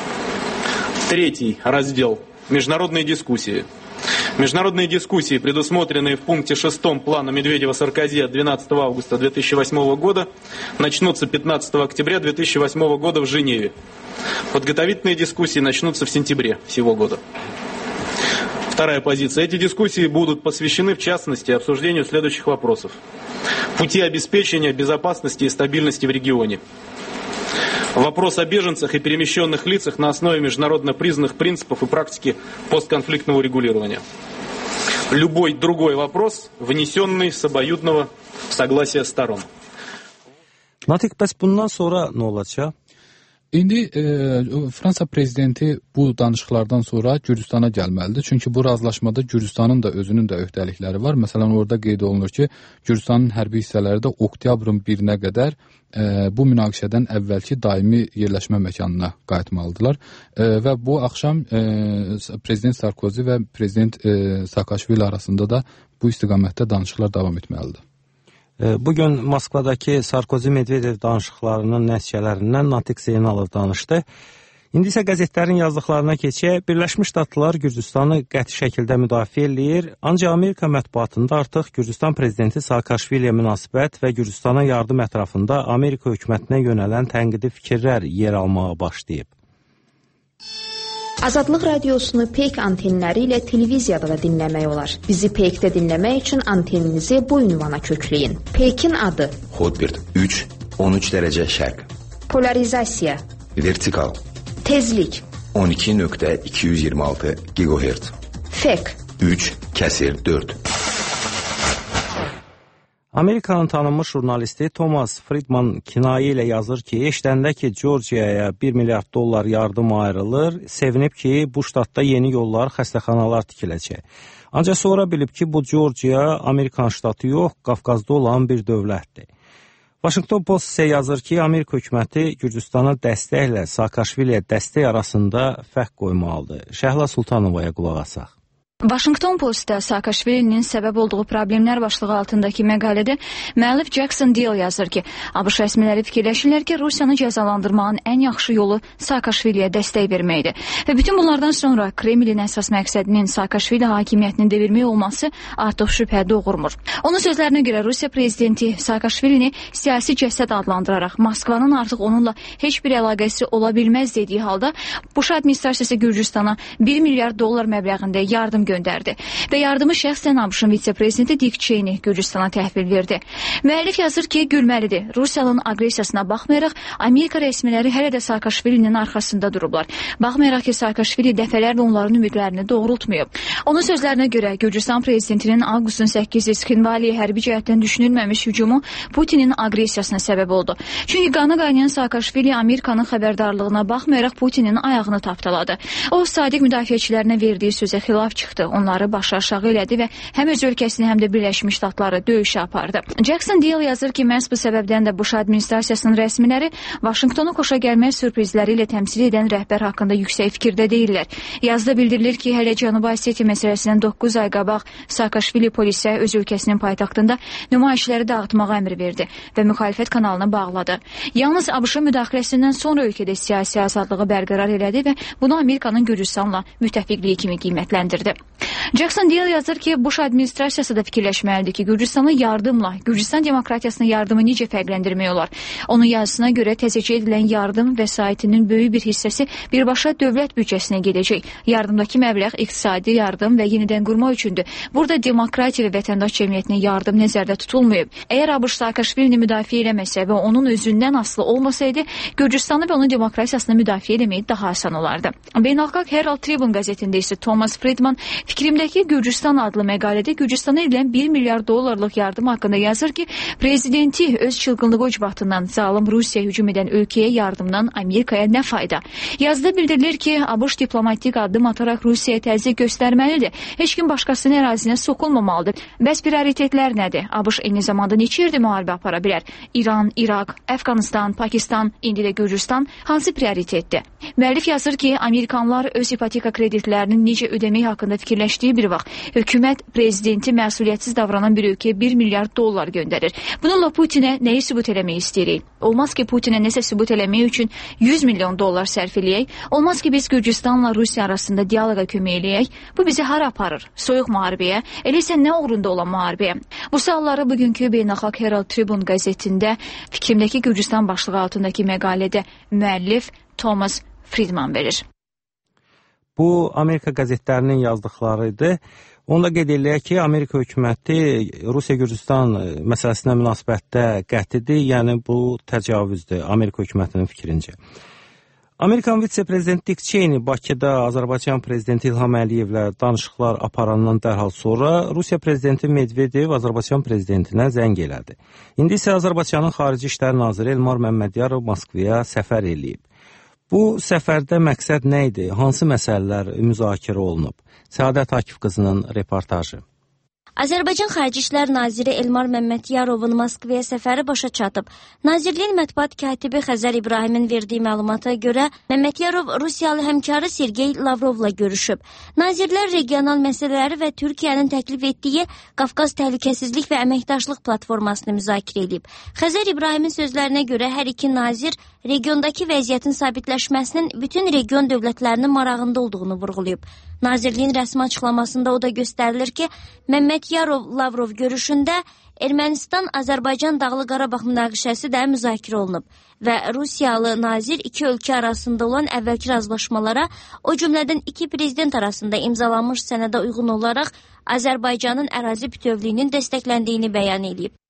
[SPEAKER 16] Третий раздел. Международные дискуссии. Международные дискуссии, предусмотренные в пункте шестом плана Медведева-Саркози от двенадцатого августа две тысячи восьмого года, начнутся пятнадцатого октября две тысячи восьмого года в Женеве. Подготовительные дискуссии начнутся в сентябре сего года. Вторая позиция. Эти дискуссии будут посвящены, в частности, обсуждению следующих вопросов. Пути обеспечения безопасности и стабильности в регионе. Вопрос о беженцах и перемещенных лицах на основе международно признанных принципов и практики постконфликтного регулирования. Любой другой вопрос, внесенный с обоюдного согласия сторон.
[SPEAKER 5] Natiq, bəs bundan sonra nə olacaq?
[SPEAKER 15] İndi e, Fransa prezidenti bu danışıqlardan sonra Gürcüstana gəlməlidir. Çünki bu razılaşmada Gürcüstanın da özünün də öhdəlikləri var. Məsələn, orada qeyd olunur ki, Gürcüstanın hərbi hissələri də oktyabrın birinə qədər e, bu münaqişədən əvvəlki daimi yerləşmə məkanına qayıtmalıdırlar. E, və bu axşam e, prezident Sarkozy və prezident e, Saakashvili arasında da bu istiqamətdə danışıqlar davam etməlidir.
[SPEAKER 5] Bugün Moskvadakı Sarkozy-Medvedev danışıqlarının nəticələrindən Natiq Zeynalov danışdı. İndi isə qəzetlərin yazdıqlarına keçək. Birləşmiş Ştatlar Gürcüstanı qəti şəkildə müdafiə eləyir. Ancaq Amerika mətbuatında artıq Gürcüstan prezidenti Saakashviliyə münasibət və Gürcüstana yardım ətrafında Amerika hökumətinə yönələn tənqidi fikirlər yer almağa başlayıb.
[SPEAKER 2] Azadlıq radiosunu Peyk antenləri ilə televiziyada da dinləmək olar. Bizi Peykdə dinləmək üçün anteninizi bu ünvana kökləyin. Peykin adı:
[SPEAKER 9] Hotbird üç on üç dərəcə şərq.
[SPEAKER 2] Polarizasiya:
[SPEAKER 9] Vertikal.
[SPEAKER 2] Tezlik.
[SPEAKER 9] on iki nöqtə iki yüz iyirmi altı gigahertz.
[SPEAKER 2] Fek.
[SPEAKER 9] üç kəsir dörd.
[SPEAKER 5] Amerikanın tanınmış jurnalisti Thomas Friedman kinayə ilə yazır ki, eşidəndə ki, Georgiyaya bir milyard dollar yardım ayrılır, sevinib ki, bu ştatda yeni yollar, xəstəxanalar tikiləcək. Ancaq sonra bilib ki, bu Georgiya Amerikan ştatı yox, Qafqazda olan bir dövlətdir. Washington Post isə yazır ki, Amerika hökuməti Gürcüstana dəstəklə Saakashviliyə dəstək arasında fərq qoymalıdır. Şəhla Sultanovaya qulaq asaq.
[SPEAKER 17] Washington Post'da Saakashvili'nin səbəb olduğu problemlər başlığı altındakı məqalədə müəllif Jackson Deal yazır ki, ABŞ rəsmiləri fikirləşirlər ki, Rusiyanı cəzalandırmağın ən yaxşı yolu Saakashviliyə dəstək verməkdir. Və bütün bunlardan sonra Kremlin əsas məqsədinin Saakashvili hakimiyyətinin devirmək olması artıq şübhə doğurmur. Onun sözlərinə görə Rusiya prezidenti Saakashvilini siyasi cəsəd adlandıraraq Moskvanın artıq onunla heç bir əlaqəsi ola bilməz dediyi halda Bush administrasiyası Gürcüstana bir milyard dollar məbləğində yardım göndərdi və yardımı şəxsən ABŞ-ın vitse-prezidenti Dick Cheney Gürcüstana təhvil verdi. Müəllif yazır ki, gülməlidir. Rusiyanın aqressiyasına baxmayaraq, Amerika rəsmiləri hələ də Saakashvilinin arxasında durublar. Baxmayaraq ki, Saakashvili dəfələrlə onların ümidlərini doğrultmayıb. Onun sözlərinə görə Gürcüstan prezidentinin avqustun səkkizi Sxinvaliyə hərbi cəhətdən düşünülməmiş hücumu Putinin aqressiyasına səbəb oldu. Çünki qanı qaynayan Saakashvili Amerikanın xəbərdarlığına baxmayaraq Putinin ayağını tapdaladı. O, sadiq müdafiəçilərinə verdiyi sözə xilaf çıxdı. Onları başı aşağı elədi və həm öz ölkəsini, həm də Birləşmiş Ştatları döyüşə apardı. Jackson Deal yazır ki, məhz bu səbəbdən də Bush administrasiyasının rəsmiləri Vaşinqtonu xoşa gəlmək sürprizləri ilə təmsil edən rəhbər haqqında yüksək fikirdə deyirlər. Yazıda bildirilir ki, hələ Cənubi Osetiya məsələsindən doqquz ay qabaq Saakashvili polisə öz ölkəsinin paytaxtında nümayişləri dağıtmağa əmr verdi və müxalifət kanalını bağladı. Yalnız ABŞ-ın müdaxiləsindən sonra ölkədə siyasi azadlığı bərqərar elədi və bunu Amerikanın Gürcüstanla müttəfiqliyi kimi qiymətləndirdi. Jackson Deal yazır ki, Bush administrasiyası da fikirləşməlidir ki, Gürcüstana yardımla Gürcüstan demokratiyasının yardımı necə fərqləndirmək olar? Onun yazısına görə təzəcə edilən yardım vəsaitinin böyük bir hissəsi birbaşa dövlət büdcəsinə gedəcək. Yardımdakı məbləğ iqtisadi yardım və yenidən qurma üçündür. Burada demokratiya və vətəndaş cəmiyyətinə yardım nəzərdə tutulmayıb. Əgər ABŞ Saakashvilini müdafiə eləməsə və onun özündən asılı olmasaydı, Gürcüstanı və onun demokratiyasını müdafiə eləmək daha asan olardı. Beynəlxalq Herald Tribune qəzetində isə Thomas Friedman fikrimdəki Gürcüstan adlı məqalədə Gürcüstana edilən bir milyard dollarlıq yardım haqqında yazır ki, prezidenti öz çılgınlığı ucbatından zalım Rusiya hücum edən ölkəyə yardımdan Amerikaya nə fayda? Yazıda bildirilir ki, ABŞ diplomatik addım ataraq Rusiyaya təzyiq göstərməlidir. Heç kim başqasının ərazisinə sokulmamalıdır. Bəs prioritetlər nədir? ABŞ eyni zamanda neçə yerdə müharibə apara bilər? İran, İraq, Əfqanistan, Pakistan, indi də Gürcüstan hansı prioritetdir? Müəllif yazır ki, Amerikanlar öz ipoteka kreditlərinin necə ödəmək haqqında fikirləşdiyi bir vaxt hökumət prezidenti məsuliyyətsiz davranan bir ölkəyə bir milyard dollar göndərir. Bununla Putinə nəyi sübut eləmək istəyirik? Olmaz ki, Putinə nəsə sübut eləmək üçün yüz milyon dollar sərf eləyək. Olmaz ki, biz Gürcüstanla Rusiya arasında dialoqa kömək eləyək. Bu bizi hara aparır? Soyuq müharibəyə, elə isə nə uğrunda olan müharibəyə? Bu sualları bugünkü Beynəlxalq Herald Tribune qəzetində fikrimdəki Gürcüstan başlığı altındakı məqalədə müəllif Thomas Friedman verir.
[SPEAKER 5] Bu, Amerika qəzetlərinin yazdıqları idi. Onu da qeyd eləyək ki, Amerika hökuməti Rusiya-Gürcüstan məsələsinə münasibətdə qətidir, yəni bu təcavüzdür Amerika hökumətinin fikrincə. Amerikan vitse-prezidenti Dick Cheney Bakıda Azərbaycan prezidenti İlham Əliyevlə danışıqlar aparandan dərhal sonra Rusiya prezidenti Medvedev Azərbaycan prezidentinə zəng elədi. İndi isə Azərbaycanın Xarici İşlər naziri Elmar Məmmədiyarov Moskvaya səfər eləyib. Bu səfərdə məqsəd nə idi? Hansı məsələlər müzakirə olunub? Səadət Akif qızının reportajı.
[SPEAKER 18] Azərbaycan Xarici İşlər Naziri Elmar Məmmədyarovun Moskvaya səfəri başa çatıb. Nazirliyin mətbuat katibi Xəzər İbrahimin verdiyi məlumata görə Məmmədyarov Rusiyalı həmkarı Sergey Lavrovla görüşüb. Nazirlər regional məsələləri və Türkiyənin təklif etdiyi Qafqaz Təhlükəsizlik və Əməkdaşlıq platformasını müzakirə edib. Xəzər İbrahimin sözlərinə görə hər iki nazir regiondakı vəziyyətin sabitləşməsinin bütün region dövlətlərinin marağında olduğunu vurğulayıb. Nazirliyin rəsmi açıqlamasında o da göstərilir ki, Məmmədyarov-Lavrov görüşündə Ermənistan-Azərbaycan Dağlıq Qarabağ münaqişəsi də müzakirə olunub və Rusiyalı nazir iki ölkə arasında olan əvvəlki razılaşmalara, o cümlədən iki prezident arasında imzalanmış sənədə uyğun olaraq Azərbaycanın ərazi bütövlüyünün dəstəkləndiyini bəyan edib.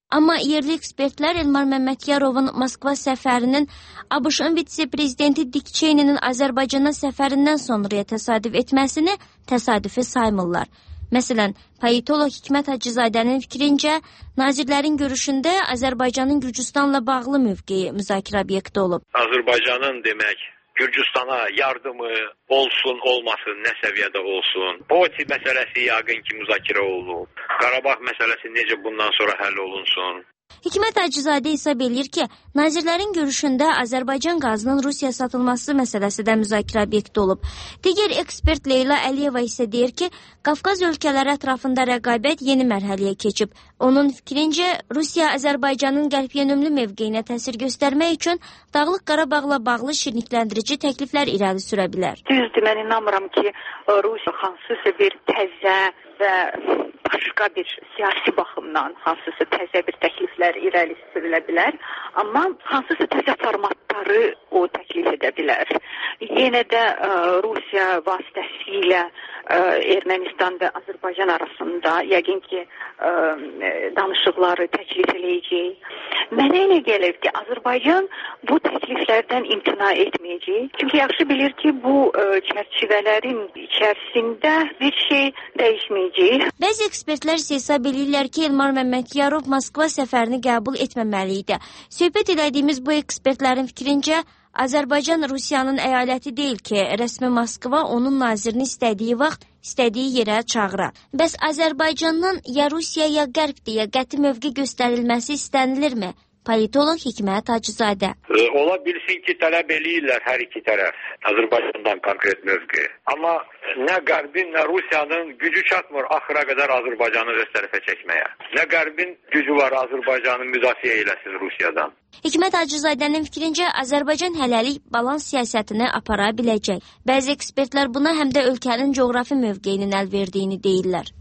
[SPEAKER 18] Amma yerli ekspertlər Elmar Məmmədyarovun Moskva səfərinin ABŞ-ın vitse-prezidenti Dick Cheney'nin Azərbaycana səfərindən sonraya təsadüf etməsini təsadüfi saymırlar. Məsələn, politolog Hikmət Hacızadənin fikrincə, nazirlərin görüşündə Azərbaycanın Gürcüstanla bağlı mövqeyi müzakirə obyekti olub.
[SPEAKER 19] Azərbaycanın demək Gürcüstana yardımı olsun, olmasın, nə səviyyədə olsun. Boti məsələsi yəqin ki müzakirə olunub. Qarabağ məsələsi necə bundan sonra həll olunsun?
[SPEAKER 18] Hikmət Hacızadə hesab edir ki, nazirlərin görüşündə Azərbaycan qazının Rusiya satılması məsələsi də müzakirə obyekti olub. Digər ekspert Leyla Əliyeva isə deyir ki, Qafqaz ölkələri ətrafında rəqabət yeni mərhələyə keçib. Onun fikrincə, Rusiya Azərbaycanın qərb-yönümlü mövqeyinə təsir göstərmək üçün Dağlıq Qarabağla bağlı şirinlikləndirici təkliflər irəli sürə bilər.
[SPEAKER 20] Düzdür, mən inanmıram ki, Rusiya hansısa bir təzə və başqa bir siyasi baxımdan hansısa təzə bir təkliflər irəli sürülə bilər, amma hansısa təzə formatları o təklif edə bilər. Yenə də ə, Rusiya vasitəsilə ə, Ermənistan və Azərbaycan arasında yəqin ki ə, danışıqları təklif eləyəcək. Mənə elə gəlir ki, Azərbaycan bu təkliflərdən imtina etməyəcək. Çünki yaxşı bilir ki, bu ə, çərçivələrin içərisində bir şey dəyişməyəcək.
[SPEAKER 18] Bəzi ekspertlər isə hesab edirlər ki, Elmar Məmmədiyarov Moskva səfərini qəbul etməməli idi. Söhbət elədiyimiz bu ekspertlərin fikrincə, Azərbaycan Rusiyanın əyaləti deyil ki, rəsmi Moskva onun nazirini istədiyi vaxt, istədiyi yerə çağırar. Bəs Azərbaycandan ya Rusiya ya Qərb deyə qəti mövqe göstərilməsi istənilirmi? Politolog Hikmət Hacızadə.
[SPEAKER 19] Ola bilsin ki, tələb eləyirlər hər iki tərəf Azərbaycandan konkret mövqe. Amma nə Qərbin, nə Rusiyanın gücü çatmır axıra qədər Azərbaycanı öz tərəfə çəkməyə. Nə Qərbin gücü var Azərbaycanı müdafiə eləsin Rusiyadan.
[SPEAKER 18] Hikmət Hacızadənin fikrincə, Azərbaycan hələlik balans siyasətini apara biləcək. Bəzi ekspertlər buna həm də ölkənin coğrafi mövqeyinin əl verdiyini deyirlər.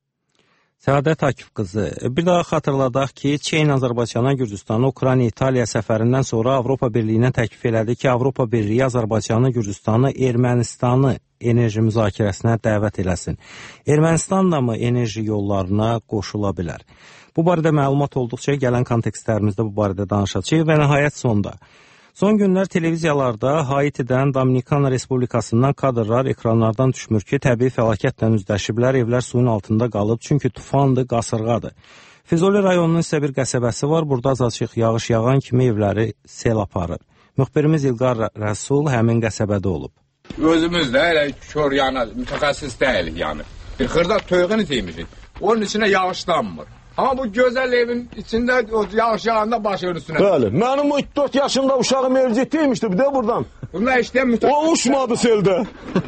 [SPEAKER 5] Səadət Akif qızı, bir daha xatırladaq ki, Çin Azərbaycana, Gürcüstanı, Ukrayna, İtaliya səfərindən sonra Avropa Birliyinə təklif elədi ki, Avropa Birliyi Azərbaycanı, Gürcüstanı, Ermənistanı enerji müzakirəsinə dəvət eləsin. Ermənistan da mı enerji yollarına qoşula bilər? Bu barədə məlumat olduqca gələn kontekstlərimizdə bu barədə danışacağıq və nəhayət sonda. Son günlər televiziyalarda Haitidən Dominikan Respublikasından kadrlar ekranlardan düşmür ki, təbii fəlakətlə üzləşiblər, evlər suyun altında qalıb, çünki tufandır, qasırğadır. Füzuli rayonunun isə bir qəsəbəsi var, burada azacıq yağış yağan kimi evləri sel aparır. Müxbirimiz İlqar Rəsul həmin qəsəbədə olub.
[SPEAKER 21] Özümüz də elə kör yana, mütəxəssis deyilik yəni. Bir xırda toyğun itiymişik, onun içine yağışlanmır. Ama bu güzel evin içinde o yağış yağında başının üstüne.
[SPEAKER 22] Bəli, mənim o dörd yaşında uşağım evciddiymişdi bir de buradan.
[SPEAKER 21] Bunlar işte mütəxəssis.
[SPEAKER 22] O uçmadı seldə.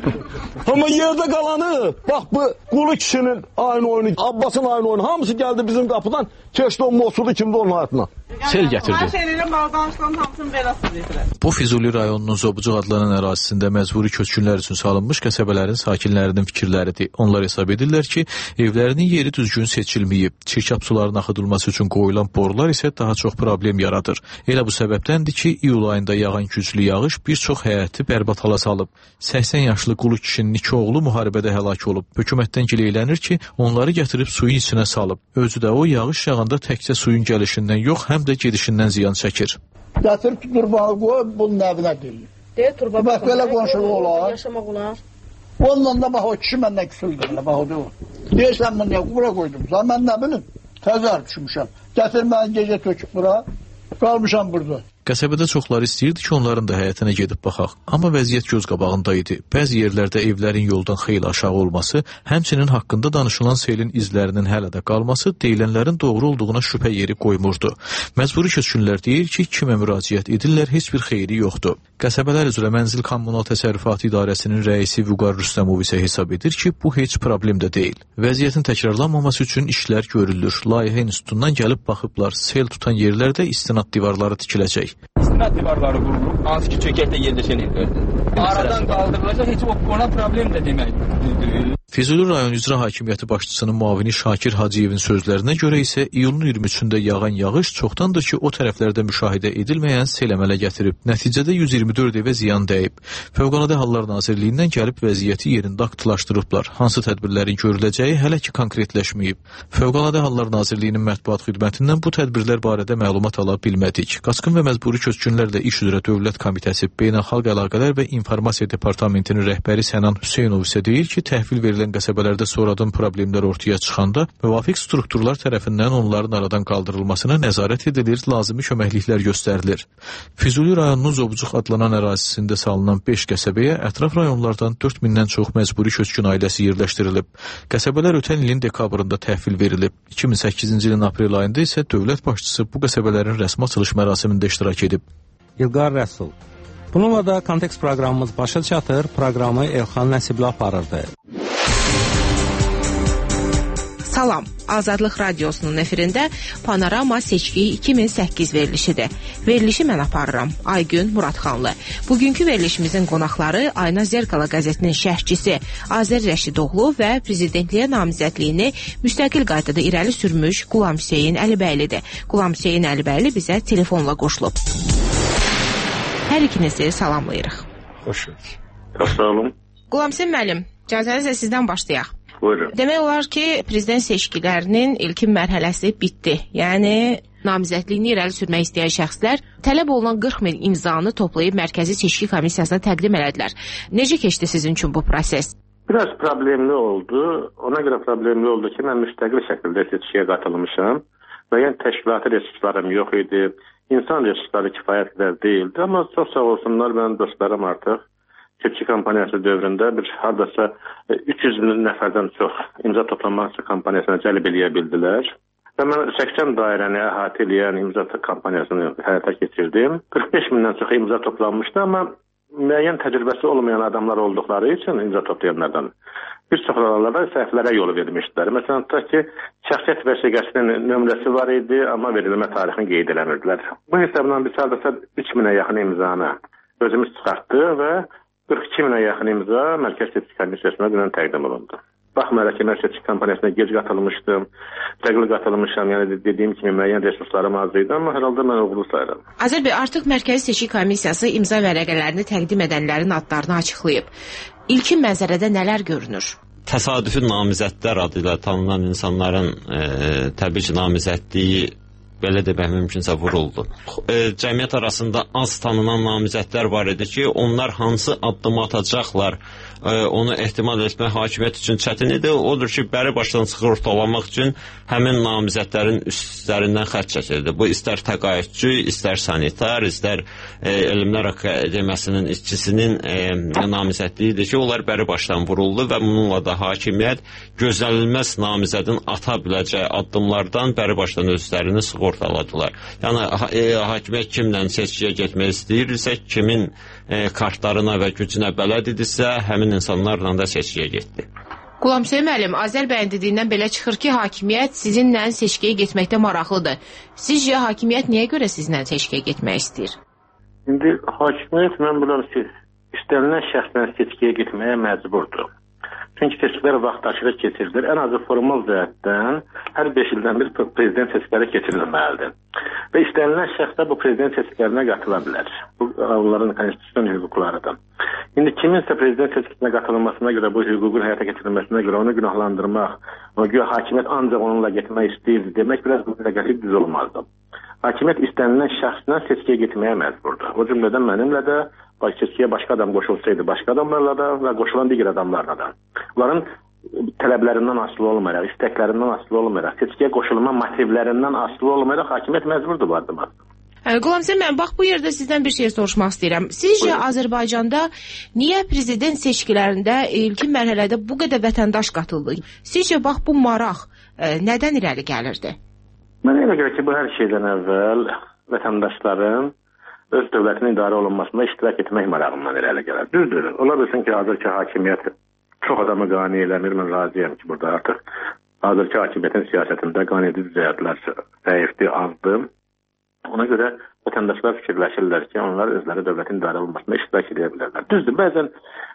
[SPEAKER 22] Ama yerde kalanı, bak bu Qulu kişinin aynı oyunu, Abbasın aynı oyunu, hamısı geldi bizim kapıdan, keçdi o mosudu kimdi onun hayatına.
[SPEAKER 23] Sel gətirdi.
[SPEAKER 24] Bu Füzuli rayonunun Zobucuq adlanan ərazisində məcburi köçkünlər üçün salınmış qəsəbələrin sakinlərinin fikirləridir. Onlar hesab edirlər ki, evlərinin yeri düzgün seçilməyib. Çirkab suların axıdılması üçün qoyulan borular isə daha çox problem yaradır. Elə bu səbəbdəndir ki, iyul ayında yağan güclü yağış bir çox həyəti bərbad hala salıb. səksən yaşlı Qulu kişinin iki oğlu müharibədə həlak olub. Hökumətdən gileylənir ki, onları gətirib suyun içinə salıb. Özü də o yağış yağanda təkcə suyun gəlişindən yox, həm də gedişindən ziyan çəkir.
[SPEAKER 25] Gətirib ki, turbağı qoy, bunun əvinə deyil.
[SPEAKER 23] Deyil, turbağı
[SPEAKER 25] bax, belə qonşuluq olar.
[SPEAKER 23] Yaşamaq olar.
[SPEAKER 25] Ondan da bax, o kişi məndən küsüldür, bax, o deyil. Deyirsən, mən niyə bura qoydum? Mən nə bilim, təzər düşmüşəm. Gətir mən gecə töküb bura, qalmışam burada.
[SPEAKER 24] Qəsəbədə çoxları istəyirdi ki, onların da həyətinə gedib baxaq. Amma vəziyyət göz qabağında idi. Bəzi yerlərdə evlərin yoldan xeyli aşağı olması, həmçinin haqqında danışılan selin izlərinin hələ də qalması deyilənlərin doğru olduğuna şübhə yeri qoymurdu. Məcburi köçkünlər deyir ki, kimə müraciət edirlər, heç bir xeyri yoxdur. Qəsəbələr üzrə Mənzil Kommunal Təsərrüfatı İdarəsinin rəisi Vüqar Rüstəmov isə hesab edir ki, bu heç problem də deyil. Vəziyyətin təkrarlanmaması üçün işlər görülür. Layihə institutundan gəlib baxıblar, sel tutan yerlərdə istinad divarları tikiləcək.
[SPEAKER 23] İstinad divarları qurulur, hansı ki çökəklə yerləşən evlərdir. Aradan qaldırılacaq, heç o ona problem də demək deyil.
[SPEAKER 24] Füzuli rayon icra hakimiyyəti başçısının müavini Şakir Hacıyevin sözlərinə görə isə iyulun iyirmi üçündə yağan yağış çoxdandır ki, o tərəflərdə müşahidə edilməyən sel əmələ gətirib. Nəticədə yüz iyirmi dörd evə ziyan dəyib. Fövqəladə Hallar Nazirliyindən gəlib vəziyyəti yerində aktılaşdırıblar. Hansı tədbirlərin görüləcəyi hələ ki konkretləşməyib. Fövqəladə Hallar Nazirliyinin mətbuat xidmətindən bu tədbirlər barədə məlumat ala bilmədik. Qaçqın və məcburi köçkünlərlə iş üzrə Dövlət Komitəsi, Beynəlxalq Əlaqələr və İnformasiya Departamentinin rəhbəri Sənan Hüseynov isə deyir ki, təhvil verilən qəsəbələrdə sonradan problemlər ortaya çıxanda müvafiq strukturlar tərəfindən onların aradan qaldırılmasına nəzarət edilir, lazımi köməkliklər göstərilir. Füzuli rayonunun Zobcuq adlanan ərazisində salınan beş qəsəbəyə ətraf rayonlardan dörd mindən çox məcburi köçkün ailəsi yerləşdirilib. Qəsəbələr ötən ilin dekabrında təhvil verilib. iki min səkkizinci ilin aprel ayında isə dövlət başçısı bu qəsəbələrin rəsmi açılış mərasimində iştirak edib.
[SPEAKER 5] İlqar Rəsul. Bununla da Kontekst proqramımız başa çatır. Proqramı Elxan Nəsibli aparırdı.
[SPEAKER 1] Salam, Azadlıq Radiosunun efirində Panorama Seçki iki min səkkiz verilişidir. Verilişi mən aparıram, Aygün Muradxanlı. Bugünkü verilişimizin qonaqları Ayna Zerkala qəzetinin şərhçisi Azər Rəşidoğlu və prezidentliyə namizədliyini müstəqil qaydada irəli sürmüş Qulam Hüseyin Əlibəylidir. Qulam Hüseyin Əlibəyli bizə telefonla qoşulub. Hər ikinizi salamlayırıq.
[SPEAKER 3] Xoş gördük. Sağ olun.
[SPEAKER 1] Qulam Hüseyin müəllim, icazənizlə sizdən başlayaq.
[SPEAKER 3] Buyurun.
[SPEAKER 1] Demək olar ki, prezident seçkilərinin ilkin mərhələsi bitdi. Yəni, namizədliyini irəli sürmək istəyən şəxslər tələb olunan qırx min imzanı toplayıb Mərkəzi Seçki Komissiyasına təqdim elədilər. Necə keçdi sizin üçün bu proses?
[SPEAKER 3] Biraz problemli oldu. Ona görə problemli oldu ki, mən müstəqil şəkildə seçkiyə qatılmışam. Müəyyən təşkilatı resurslarım yox idi. İnsan resursları kifayət qədər deyildi. Amma çox sağ olsunlar, mənim dostlarım artıq seçki kampaniyası dövründə bir hardasa üç yüz nəfərdən çox imza toplamaq kampaniyasına cəlb eləyə bildilər. Və mən səksən dairəni əhatə eləyən imza kampaniyasını həyata keçirdim. qırx beş mindən çox imza toplanmışdı, amma müəyyən təcrübəsi olmayan adamlar olduqları üçün imza toplayanlardan bir çox hallarda səhvlərə yol vermişdilər. Məsələn, tutaq ki, şəxsiyyət vəsiqəsinin nömrəsi var idi, amma verilmə tarixini qeyd eləmirdilər. Bu hesabla biz hardasa üç minə yaxın imzanı özümüz çıxartdı və qırx iki minə yaxın imza Mərkəzi Seçki Komissiyasına dünən təqdim olundu. Baxmayaraq ki, mən seçki kampaniyasına gec qatılmışdım, təqli qatılmışam, yəni dediyim kimi müəyyən resurslarım az idi, amma hər halda mən uğurlu sayıram.
[SPEAKER 1] Azər bəy, artıq Mərkəzi Seçki Komissiyası imza vərəqələrini təqdim edənlərin adlarını açıqlayıb. İlkin mənzərədə nələr görünür?
[SPEAKER 4] Təsadüfi namizədlər adı ilə tanınan insanların e, təbii ki, namizədliyi belə demək mümkünsə vuruldu. E, cəmiyyət arasında az tanınan namizədlər var idi ki, onlar hansı addımı atacaqlar, e, onu ehtimal etmək hakimiyyət üçün çətin idi. Odur ki, bəri başdan sığortalamaq üçün həmin namizədlərin üstlərindən xətt çəkildi. Bu istər təqaüdçü, istər sanitar, istər e, Elmlər Akademiyasının işçisinin e, namizədliyidir ki, onlar bəri başdan vuruldu və bununla da hakimiyyət gözlənilməz namizədin ata biləcəyi addımlardan bəri başdan özlərini sığortaladılar. ortaladılar. Yəni e, hakimiyyət kimlə seçkiyə getmək istəyirsə, kimin e, kartlarına və gücünə bələd idisə, həmin insanlarla da seçkiyə getdi.
[SPEAKER 1] Qulam Hüseyin müəllim, Azər bəyin dediyindən belə çıxır ki, hakimiyyət sizinlə seçkiyə getməkdə maraqlıdır. Sizcə hakimiyyət niyə görə sizinlə seçkiyə getmək istəyir?
[SPEAKER 3] İndi hakimiyyət mən bilirəm ki, istənilən şəxslə seçkiyə getməyə məcburdur. Çünki seçkilər vaxt aşırı keçirilir. Ən azı formal cəhətdən hər beş ildən bir prezident seçkiləri keçirilməlidir. Və istənilən şəxs də bu prezident seçkilərinə qatıla bilər. Bu onların konstitusiyon hüquqlarıdır. İndi kiminsə prezident seçkisinə qatılmasına görə, bu hüququn həyata keçirilməsinə görə onu günahlandırmaq, ona görə hakimiyyət ancaq onunla getmək istəyirdi demək biraz bu nəqəti düz olmazdı. Hakimiyyət istənilən şəxslə seçkiyə getməyə məcburdur. O cümlədən mənimlə də seçkiyə başqa adam qoşulsaydı, başqa adamlarla da və qoşulan digər adamlarla da. Onların tələblərindən asılı olmayaraq, istəklərindən asılı olmayaraq, seçkiyə qoşulma motivlərindən asılı olmayaraq hakimiyyət məcburdur bu addıma.
[SPEAKER 1] Qulam Hüseyin müəllim, bax bu yerdə sizdən bir şey soruşmaq istəyirəm. Sizcə Buyurun. Azərbaycanda niyə prezident seçkilərində ilkin mərhələdə bu qədər vətəndaş qatıldı? Sizcə bax bu maraq e, nədən irəli gəlirdi?
[SPEAKER 3] Mənə elə gəlir ki, bu hər şeydən əvvəl vətəndaşların öz dövlətinin idarə olunmasında iştirak etmək marağından irəli gəlir. Düzdür. Ola bilsin ki, hazırki hakimiyyət çox adamı qane eləmir. Mən razıyam ki, burada artıq hazırki hakimiyyətin siyasətində qane edici cəhətlər zəifdir, azdır. Ona görə vətəndaşlar fikirləşirlər ki, onlar özləri dövlətin idarə olunmasında iştirak edə bilərlər. Düzdür. Bəzən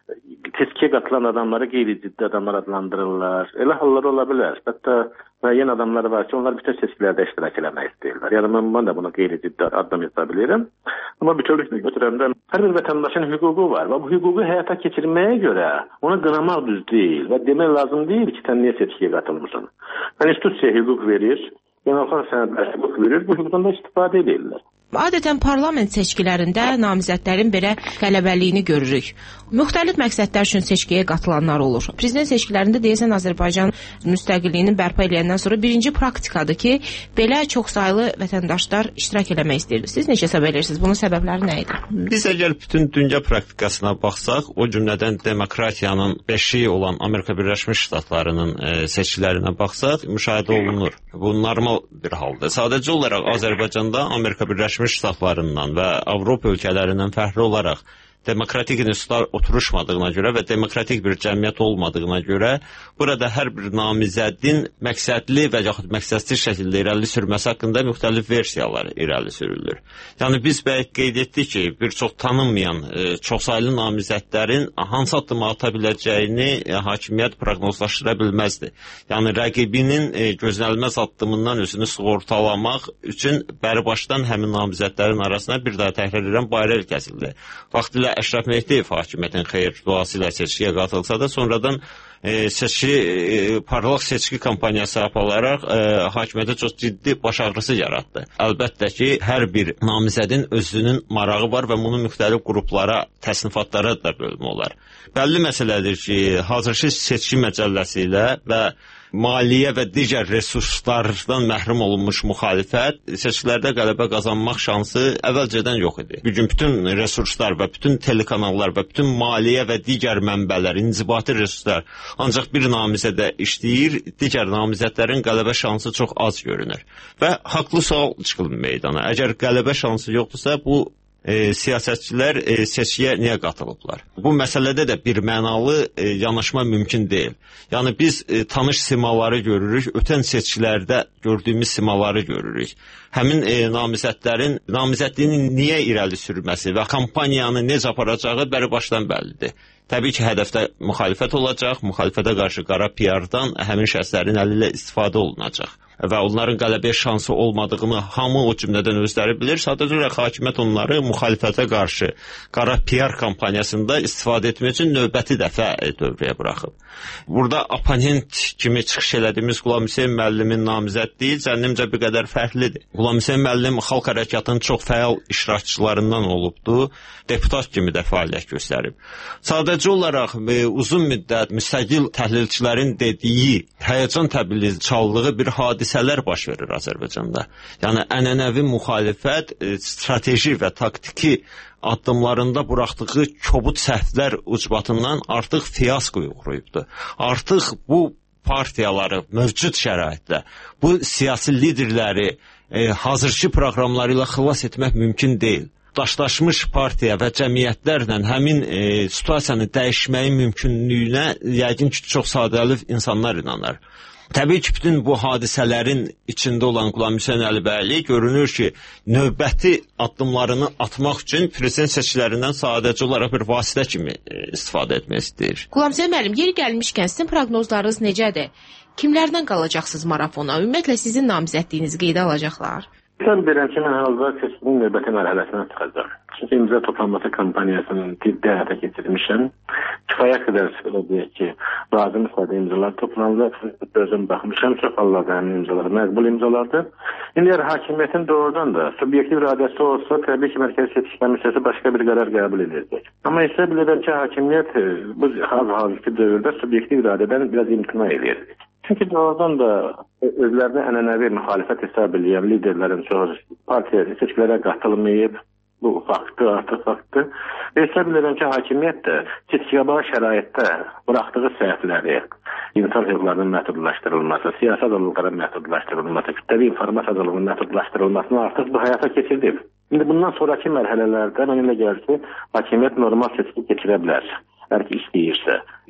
[SPEAKER 3] seçkiyə qatılan adamları qeyri-ciddi adamlar adlandırırlar. Elə hallar ola bilər. Hətta müəyyən adamlar var ki, onlar bütün seçkilərdə iştirak eləmək istəyirlər. Yəni mən, mən də buna qeyri-ciddi addım hesab edirəm. Amma bütövlükdə götürəndə hər bir vətəndaşın hüququ var və bu hüququ həyata keçirməyə görə onu qınamaq düz deyil və demək lazım deyil ki, sən niyə seçkiyə qatılmısan. Konstitusiya hüquq verir, beynəlxalq sənədlər hüquq verir, bu hüquqdan da istifadə edirlər.
[SPEAKER 1] Adətən parlament seçkilərində namizədlərin belə qələbəliyini görürük. Müxtəlif məqsədlər üçün seçkiyə qatılanlar olur. Prezident seçkilərində deyəsən Azərbaycan müstəqilliyini bərpa edəndən sonra birinci praktikadır ki, belə çoxsaylı vətəndaşlar iştirak eləmək istəyir. Siz necə hesab edirsiniz? Bunun səbəbləri nə idi?
[SPEAKER 4] Biz əgər bütün dünya praktikasına baxsaq, o cümlədən demokratiyanın beşiyi olan Amerika Birləşmiş Ştatlarının e, seçkilərinə baxsaq, müşahidə olunur. Bu normal bir haldır. Sadəcə olaraq Azərbaycanda Amerika Birləşmiş Ştatlarından və Avropa ölkələrindən fərqli olaraq demokratik institutlar oturuşmadığına görə və demokratik bir cəmiyyət olmadığına görə burada hər bir namizədin məqsədli və yaxud məqsədsiz şəkildə irəli sürməsi haqqında müxtəlif versiyalar irəli sürülür. Yəni biz bəlkə qeyd etdik ki, bir çox tanınmayan e, çoxsaylı namizədlərin hansı addımı ata biləcəyini e, hakimiyyət proqnozlaşdıra bilməzdi. Yəni rəqibinin e, gözlənilməz addımından özünü sığortalamaq üçün bəri başdan həmin namizədlərin arasına bir daha təkrar edən bayraq kəsildi. Vaxtilə Əşrəf Mehdiyev hakimiyyətin xeyir duası ilə seçkiyə qatılsa da sonradan e, seçki, e, parlaq seçki kampaniyası aparılaraq e, hakimiyyətə çox ciddi baş ağrısı yaratdı. Əlbəttə ki, hər bir namizədin özünün marağı var və bunu müxtəlif qruplara, təsnifatlara da bölmə olar. Bəlli məsələdir ki, hazırki seçki məcəlləsi ilə və maliyyə və digər resurslardan məhrum olunmuş müxalifət seçkilərdə qələbə qazanmaq şansı əvvəlcədən yox idi. Bugün bütün resurslar və bütün telekanallar və bütün maliyyə və digər mənbələr, inzibati resurslar ancaq bir namizədə işləyir, digər namizədlərin qələbə şansı çox az görünür. Və haqlı sual çıxılır meydana. Əgər qələbə şansı yoxdursa, bu E, siyasətçilər e, seçkiyə niyə qatılıblar? Bu məsələdə də bir mənalı e, yanaşma mümkün deyil. Yəni biz e, tanış simaları görürük, ötən seçkilərdə gördüyümüz simaları görürük. Həmin e, namizədlərin namizədliyini niyə irəli sürməsi və kampaniyanı necə aparacağı bəri başdan bəllidir. Təbii ki, hədəfdə müxalifət olacaq, müxalifətə qarşı qara P R-dan həmin şəxslərin əli ilə istifadə olunacaq. Və onların qələbəyə şansı olmadığını hamı o cümlədən özləri bilir. Sadəcə olaraq hakimiyyət onları müxalifətə qarşı qara P R kampaniyasında istifadə etmək üçün növbəti dəfə dövrəyə buraxıb. Burada oponent kimi çıxış elədiyimiz Qulam Hüseyn müəllimin namizəd deyil, zənnimcə bir qədər fərqlidir. Qulam Hüseyn müəllim xalq hərəkatının çox fəal iştirakçılarından olubdu, deputat kimi də fəaliyyət göstərib. Sadəcə olaraq e, uzun müddət müstəqil təhlilçilərin dediyi həyəcan təbili çaldığı bir hadisələr baş verir Azərbaycanda. Yəni ənənəvi müxalifət e, strateji və taktiki addımlarında buraxdığı kobud səhvlər ucbatından artıq fiaskoya uğrayıbdır. Artıq bu partiyaları mövcud şəraitdə, bu siyasi liderləri e, hazırki proqramları ilə xilas etmək mümkün deyil. Daşlaşmış partiya və cəmiyyətlərlə həmin e, situasiyanı dəyişməyin mümkünlüyünə yəqin ki, çox sadəlif insanlar inanır. Təbii ki, bütün bu hadisələrin içində olan Qulam Hüseyn Əlibəyli görünür ki, növbəti addımlarını atmaq üçün prezident seçkilərindən sadəcə olaraq bir vasitə kimi e, istifadə etmək istəyir.
[SPEAKER 1] Qulam Hüseyn müəllim, yeri gəlmişkən sizin proqnozlarınız necədir? Kimlərdən qalacaqsınız marafona? Ümumiyyətlə sizin namizədliyinizi qeydə alacaqlar?
[SPEAKER 3] Sən bilirəm ki, mən hazırda seçkinin növbəti mərhələsinə çıxacaq. Çünki imza toplanması kampaniyasının ciddi həyata keçirmişəm. Kifayət qədər belə deyək ki, lazım sayda imzalar toplanılır. Özüm baxmışam, çox hallarda həmin imzalar məqbul imzalardır. İndi əgər hakimiyyətin doğrudan da subyektiv iradəsi olsa, təbii ki, Mərkəzi Seçki Komissiyası başqa bir qərar qəbul edəcək. Amma isə bilirəm ki, hakimiyyət bu hazırki dövrdə subyektiv iradədən biraz imtina edir. Çünki doğrudan da özlərini ənənəvi müxalifət hesab edən liderlərin çoxu partiya seçkilərə qatılmayıb. Bu faktı, artıq faktı. Hesab edirəm ki, hakimiyyət də seçkiyə şəraitdə buraxdığı səhvləri, insan hüquqlarının məhdudlaşdırılması, siyasi azadlıqların məhdudlaşdırılması, kütləvi informasiya azadlığının məhdudlaşdırılmasını artıq bu həyata keçirdib. İndi bundan sonraki mərhələlərdə mənimlə gəlir ki, hakimiyyət normal seçki keçirə bilər. Bəlkə istəyirsə.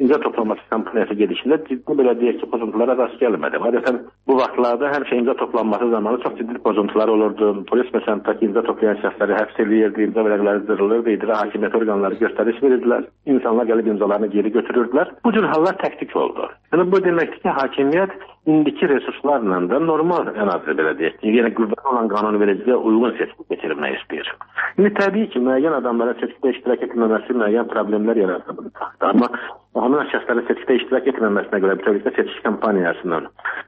[SPEAKER 3] imza toplaması kampaniyası gedişində ciddi belə deyək ki, pozuntulara rast gəlmədim. Adətən bu vaxtlarda həmişə imza toplanması zamanı çox ciddi pozuntular olurdu. Polis məsələn imza toplayan şəxsləri həbs edirdi, imza vərəqləri cırılırdı, icra hakimiyyət orqanları göstəriş verirdilər. İnsanlar gəlib imzalarını geri götürürdülər. Bu cür hallar təktik oldu. Yəni bu deməkdir ki, hakimiyyət indiki resurslarla da normal ən azı belə deyək ki, yəni qüvvədə olan qanunvericiliyə uyğun seçki keçirmək istəyir. İndi təbii ki, müəyyən adamlara seçkidə iştirak etməməsi müəyyən problemlər yaradır. Amma həmin şəxslərin seçkidə iştirak etməməsinə görə bütövlükdə seçki kampaniyasının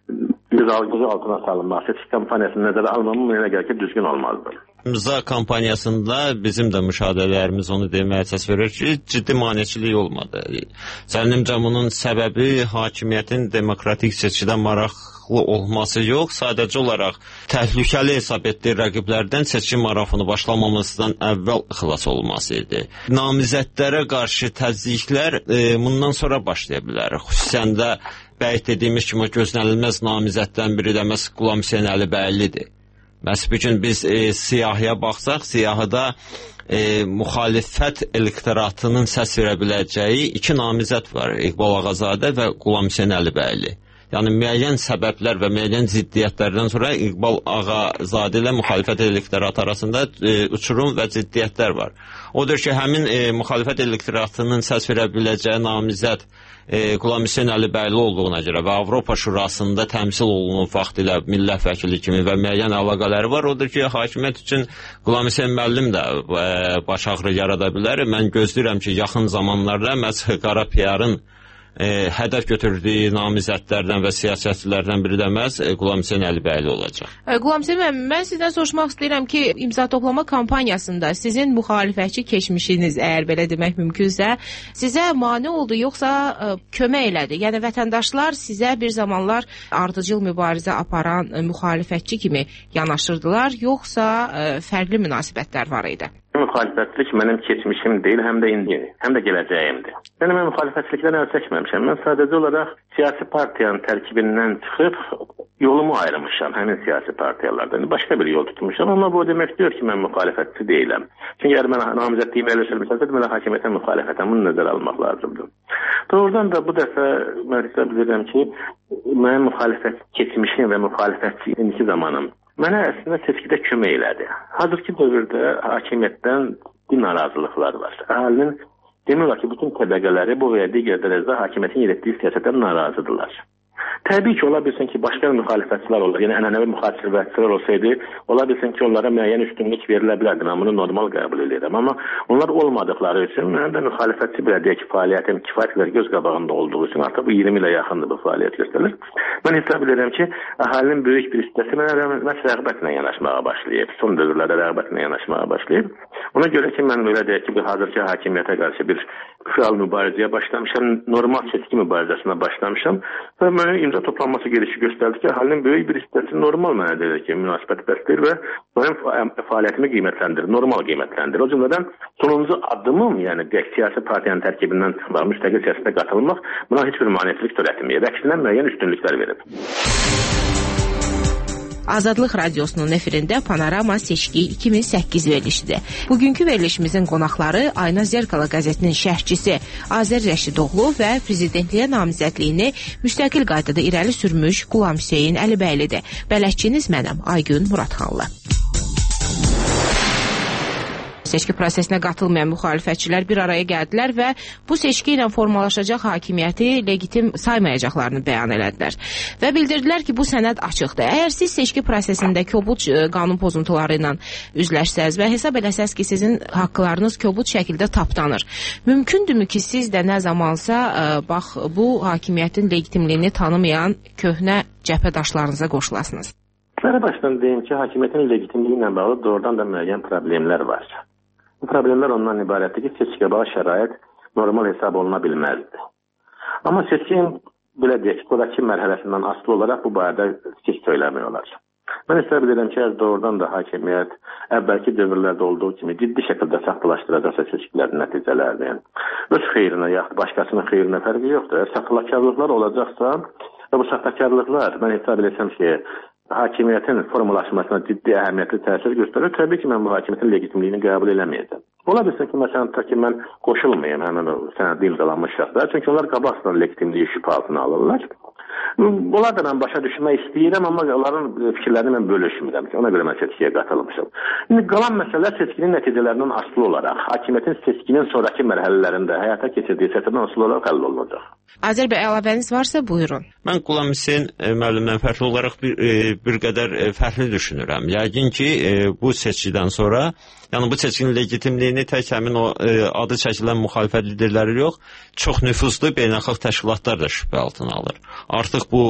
[SPEAKER 3] göz altına salınması, seçki kampaniyasının nəzərə alınması mənə gəlir ki, düzgün olmalıdır.
[SPEAKER 4] İmza kampaniyasında bizim də müşahidələrimiz onu deməyə əsas verir ki, ciddi maneçilik olmadı. Zənnimcə bunun səbəbi hakimiyyətin demokratik seçkidə maraqlı olması yox, sadəcə olaraq təhlükəli hesab etdiyi rəqiblərdən seçki marafonu başlamamasından əvvəl xilas olması idi. Namizədlərə qarşı təzyiqlər e, bundan sonra başlaya bilər. Xüsusən də bəyət dediyimiz kimi gözlənilməz namizəddən biri də məhz Qulam Hüseyn Əlibəylidir. Məhz bu gün biz e, siyahıya baxsaq, siyahıda e, müxalifət elektoratının səs verə biləcəyi iki namizəd var. İqbal Ağazadə və Qulam Hüseyn Əlibəyli. Yəni müəyyən səbəblər və müəyyən ziddiyyətlərdən sonra İqbal Ağazadə ilə müxalifət elektoratı arasında e, uçurum və ziddiyyətlər var. Odur ki, həmin e, müxalifət elektoratının səs verə biləcəyi namizəd e, Qulam Hüseyn Əlibəyli olduğuna görə və Avropa Şurasında təmsil olunub vaxtilə millət vəkili kimi və müəyyən əlaqələri var. Odur ki, hakimiyyət üçün Qulam Hüseyn müəllim də e, baş ağrı yarada bilər. Mən gözləyirəm ki, yaxın zamanlarda məhz qara P R-ın E, hədəf götürdüyü namizədlərdən və siyasətçilərdən biri də məhz e, Qulam Hüseyn Əlibəyli olacaq.
[SPEAKER 1] E, Qulam Hüseyn müəllim, mən sizdən soruşmaq istəyirəm ki, imza toplama kampaniyasında sizin müxalifətçi keçmişiniz, əgər belə demək mümkünsə, sizə mane oldu, yoxsa e, kömək elədi? Yəni vətəndaşlar sizə bir zamanlar ardıcıl mübarizə aparan e, müxalifətçi kimi yanaşırdılar, yoxsa e, fərqli münasibətlər var idi?
[SPEAKER 3] Müxalifətçilik mənim keçmişim deyil, həm də indi, həm də gələcəyimdir. Yəni mən müxalifətçilikdən əl çəkməmişəm. Mən sadəcə olaraq siyasi partiyanın tərkibindən çıxıb yolumu ayrılmışam həmin siyasi partiyalardan. Başqa bir yol tutmuşam, amma bu demək deyir ki, mən müxalifətçi deyiləm. Çünki əgər mən namizədliyimi ələ sürmüşəmsə, mən hakimiyyətə müxalifətəm, bunu nəzərə almaq lazımdır. Doğrudan da bu dəfə mən hesab edirəm ki, mənim müxalifət keçmişim və müxalifətçi indiki zamanım mənə əslində seçkidə kömək elədi. Hazırki dövrdə hakimiyyətdən bir narazılıqlar var. Əhalinin demək olar ki, bütün təbəqələri bu və ya digər dərəcədə hakimiyyətin yeritdiyi siyasətdən narazıdırlar. Təbii ki, ola bilsin ki, başqa müxalifətçilər olur. Yəni, ənənəvi müxalifətçilər olsaydı, ola bilsin ki, onlara müəyyən üstünlük verilə bilərdi. Mən bunu normal qəbul edirəm. Amma onlar olmadıqları üçün, mənim də müxalifətçi belə deyək ki, fəaliyyətim kifayət qədər göz qabağında olduğu üçün, artıq bu iyirmi ilə yaxındır bu fəaliyyət göstərilir. Mən hesab edirəm ki, əhalinin böyük bir hissəsi mənə rəğbətlə yanaşmağa başlayıb. Son dövrlərdə rəğbətlə yanaşmağa başlayıb. Ona görə ki, mən belə deyək ki, bir hazırki hakimiyyətə qarşı bir fəal mübarizəyə başlamışam, normal seçki mübarizəsinə başlamışam və mənə imza toplanması gedişi göstərdi ki, əhalinin böyük bir hissəsi normal mənə deyir ki, münasibət bəsdir və mənim fəaliyyətimi qiymətləndirir, normal qiymətləndirir. O cümlədən sonuncu addımım, yəni deyək, siyasi partiyanın tərkibindən çıxmaq, müstəqil siyasətə qatılmaq buna heç bir maneçilik törətməyib. Əksinə müəyyən üstünlüklər verib.
[SPEAKER 1] Azadlıq Radiosunun efirində Panorama Seçki iki min səkkiz verilişidir. Bugünkü verilişimizin qonaqları Ayna Zerkala qəzetinin şərhçisi Azər Rəşidoğlu və prezidentliyə namizədliyini müstəqil qaydada irəli sürmüş Qulam Hüseyn Əlibəylidir. Bələdçiniz mənəm, Aygün Muradxanlı. Seçki prosesinə qatılmayan müxalifətçilər bir araya gəldilər və bu seçki ilə formalaşacaq hakimiyyəti legitim saymayacaqlarını bəyan elədilər. Və bildirdilər ki, bu sənəd açıqdır. Əgər siz seçki prosesində kobud qanun pozuntuları ilə üzləşsəz və hesab eləsəz ki, sizin haqqlarınız kobud şəkildə tapdanır, mümkündürmü ki, siz də nə zamansa bax, bu hakimiyyətin legitimliyini tanımayan köhnə cəbhədaşlarınıza qoşulasınız?
[SPEAKER 3] Sənə başdan deyim ki, hakimiyyətin legitimliyi ilə bağlı doğrudan da müəyyən problemlər var. Bu problemlər ondan ibarətdir ki, seçkiyə bağlı şərait normal hesab oluna bilməzdir. Amma seçkin, belə deyək, sonraki mərhələsindən asılı olaraq bu barədə fikir söyləmək olar. Mən hesab edirəm ki, doğrudan da hakimiyyət əvvəlki dövrlərdə olduğu kimi ciddi şəkildə saxtalaşdıracaqsa seçkilərin nəticələrini, yəni, öz xeyrinə yaxud başqasının xeyrinə fərqi yoxdur. Saxtakarlıqlar olacaqsa və bu saxtakarlıqlar mən hesab edirəm ki, hakimiyyətin formalaşmasına ciddi əhəmiyyətli təsir göstərir. Təbii ki, mən bu hakimiyyətin legitimliyini qəbul eləməyəcəm. Ola bilsin ki, məsələn, ta ki, mən qoşulmayayım həmin o sənədli imzalanmış şəxslər. Çünki onlar qabaqdan legitimliyi şübhə altına alırlar. Bunlar da mən başa düşmək istəyirəm, amma onların fikirlərini mən bölüşmürəm ki, ona görə mən seçkiyə qatılmışam. İndi qalan məsələlər seçkinin nəticələrindən asılı olaraq, hakimiyyətin seçkinin sonraki mərhələlərində həyata keçirdiyi seçkidən asılı olaraq həll olunacaq.
[SPEAKER 1] Azər bəy, əlavəniz varsa buyurun.
[SPEAKER 4] Mən Qulam Hüseyn müəllimdən fərqli olaraq bir, bir qədər fərqli düşünürəm. Yəqin ki, bu seçkidən sonra, yəni bu seçkinin legitimliyini tək həmin o adı çəkilən müxalifət liderləri yox, çox nüfuzlu beynəlxalq təşkilatlar da şübhə altına alır. Artıq bu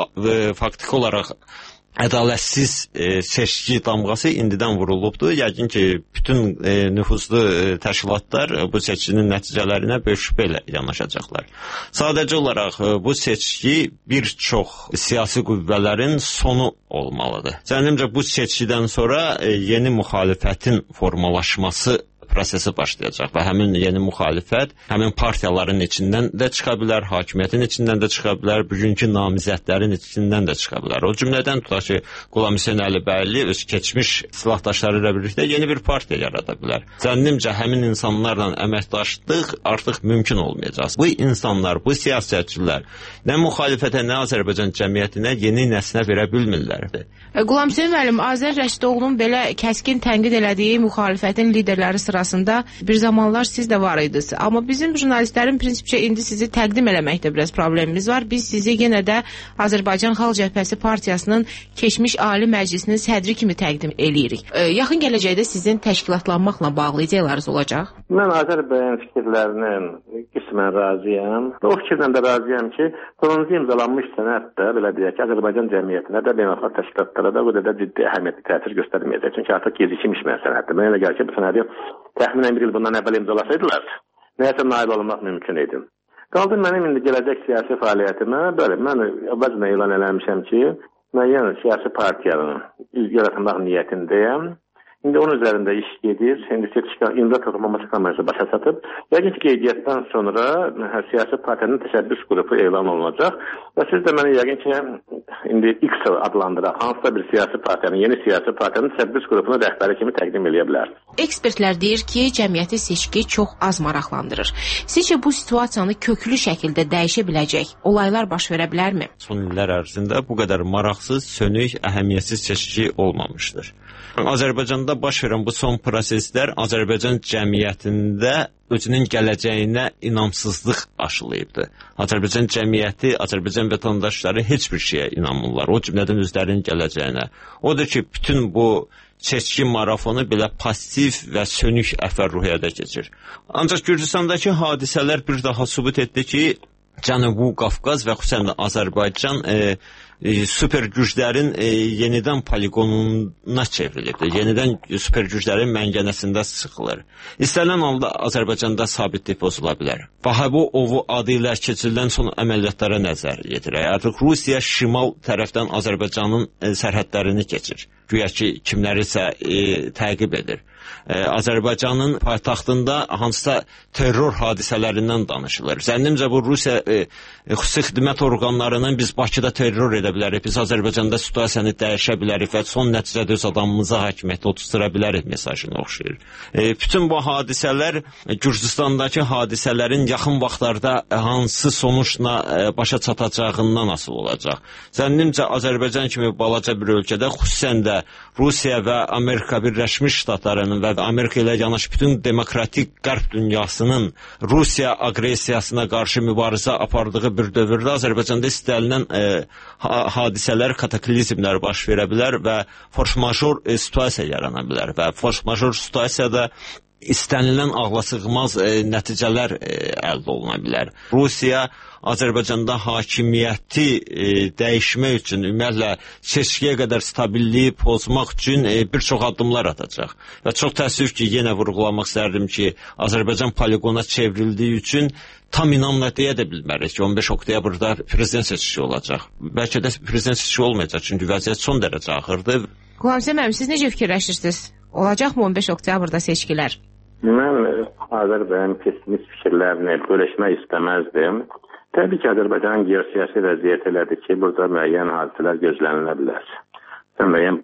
[SPEAKER 4] faktiki olaraq ədalətsiz e, seçki damğası indidən vurulubdur. Yəqin ki, bütün e, nüfuzlu e, təşkilatlar e, bu seçkinin nəticələrinə böyük şübhə ilə yanaşacaqlar. Sadəcə olaraq e, bu seçki bir çox siyasi qüvvələrin sonu olmalıdır. Zənnimcə bu seçkidən sonra e, yeni müxalifətin formalaşması prosesi başlayacaq və həmin yeni müxalifət həmin partiyaların içindən də çıxa bilər, hakimiyyətin içindən də çıxa bilər, bugünkü namizədlərin içindən də çıxa bilər. O cümlədən tutaq ki, Qulam Hüseyn Əlibəyli öz keçmiş silahdaşları ilə birlikdə yeni bir partiya yarada bilər. Zənnimcə həmin insanlarla əməkdaşlıq artıq mümkün olmayacaq. Bu insanlar, bu siyasətçilər nə müxalifətə, nə Azərbaycan cəmiyyətinə yeni nəsnə verə bilmirlərdi.
[SPEAKER 1] Qulam Hüseyn müəllim, Azər Rəşidoğlu'nun belə kəskin tənqid elədiyi müxalifətin liderləri sırasında bir zamanlar siz də var idiniz. Amma bizim jurnalistlərin prinsipcə indi sizi təqdim eləməkdə biraz problemimiz var. Biz sizi yenə də Azərbaycan Xalq Cəbhəsi Partiyasının keçmiş Ali Məclisinin sədri kimi təqdim eləyirik. E, yaxın gələcəkdə sizin təşkilatlanmaqla bağlı ideyalarınız olacaq?
[SPEAKER 3] Mən Azər bəyin fikirlərinin qismən razıyam. O fikirdən də razıyam ki, sonuncu imzalanmış sənəd də belə deyək ki, Azərbaycan cəmiyyətinə də beynəlxalq təşkilatlara da bu qədər ciddi əhəmiyyətli təsir göstərməyəcək. Çünki artıq gecikmiş sənəddir. Mənə elə gəlir ki, bu sənədi təxminən bir il bundan əvvəl imzalasaydılar, nəyəsə nail olmaq mümkün idi. Qaldı mənim indi gələcək siyasi fəaliyyətimə, bəli, mən əvvəlcə elan eləmişəm ki, müəyyən siyasi partiyanın yaratmaq niyyətindəyəm. İndi onun üzərində iş gedir. İndi seçki imza toplamaması kamerası başa çatıb. Yəqin ki, qeydiyyatdan sonra hə, siyasi partiyanın təşəbbüs qrupu elan olunacaq. Və siz də mənə yəqin ki, indi X adlandıraq, hansısa bir siyasi partiyanın, yeni siyasi partiyanın təşəbbüs qrupunu rəhbəri kimi təqdim edə bilər.
[SPEAKER 1] Ekspertlər deyir ki, cəmiyyəti seçki çox az maraqlandırır. Sizcə bu situasiyanı köklü şəkildə dəyişə biləcək olaylar baş verə bilərmi?
[SPEAKER 4] Son illər ərzində bu qədər maraqsız, sönük, əhəmiyyətsiz seçki olmamışdır. Azərbaycanda baş verən bu son proseslər Azərbaycan cəmiyyətində özünün gələcəyinə inamsızlıq aşılayıbdır. Azərbaycan cəmiyyəti, Azərbaycan vətəndaşları heç bir şeyə inanmırlar. O cümlədən özlərinin gələcəyinə. Odur ki, bütün bu seçki marafonu belə pasiv və sönük əfər-ruhiyyədə keçir. Ancaq Gürcüstandakı hadisələr bir daha sübut etdi ki, Cənubi Qafqaz və xüsusən də Azərbaycan e, e, super güclərin e, yenidən poligonuna çevrilibdir. Yenidən super güclərin məngənəsində sıxılır. İstənilən halda Azərbaycanda sabitlik pozula bilər. Vahabi ovu adı ilə keçirilən son əməliyyatlara nəzər yetirək. Artıq Rusiya şimal tərəfdən Azərbaycanın e, sərhədlərini keçir. Güya ki, kimlərisə e, təqib edir. Ee, Azərbaycanın paytaxtında hansısa terror hadisələrindən danışılır. Zənnimcə bu Rusiya e, xüsusi xidmət orqanlarının biz Bakıda terror edə bilərik, biz Azərbaycanda situasiyanı dəyişə bilərik və son nəticədə öz adamımıza hakimiyyətə oturstura bilərik mesajını oxşayır. E, bütün bu hadisələr e, Gürcüstandakı hadisələrin yaxın vaxtlarda e, hansı sonuçla e, başa çatacağından asılı olacaq. Zənnimcə Azərbaycan kimi balaca bir ölkədə xüsusən də Rusiya və Amerika Birləşmiş Ştatlarının və Amerika ilə yanaşı bütün demokratik qərb dünyasının Rusiya aqressiyasına qarşı mübarizə apardığı bir dövrdə Azərbaycanda istənilən e, hadisələr, kataklizmlər baş verə bilər və force-major e, situasiya yarana bilər və force-major situasiyada istənilən ağlasığmaz e, nəticələr e, əldə oluna bilər. Rusiya Azərbaycanda hakimiyyəti e, dəyişmək üçün, ümumiyyətlə seçkiyə qədər stabilliyi pozmaq üçün e, bir çox addımlar atacaq. Və çox təəssüf ki, yenə vurğulamaq istərdim ki, Azərbaycan poligona çevrildiyi üçün tam inamla deyə də bilmərik ki, on beş oktyabrda prezident seçkisi olacaq. Bəlkə də prezident seçkisi olmayacaq, çünki vəziyyət son dərəcə ağırdır.
[SPEAKER 1] Qulam Hüseyn müəllim, siz necə fikirləşirsiniz? Olacaqmı on beş oktyabrda seçkilər?
[SPEAKER 3] Mən Azərbaycan pessimist fikirlərini bölüşmək istəməzdim. Təbii ki, Azərbaycanın geosiyasi vəziyyət elədir ki, burada müəyyən hadisələr gözlənilə bilər. Müəyyən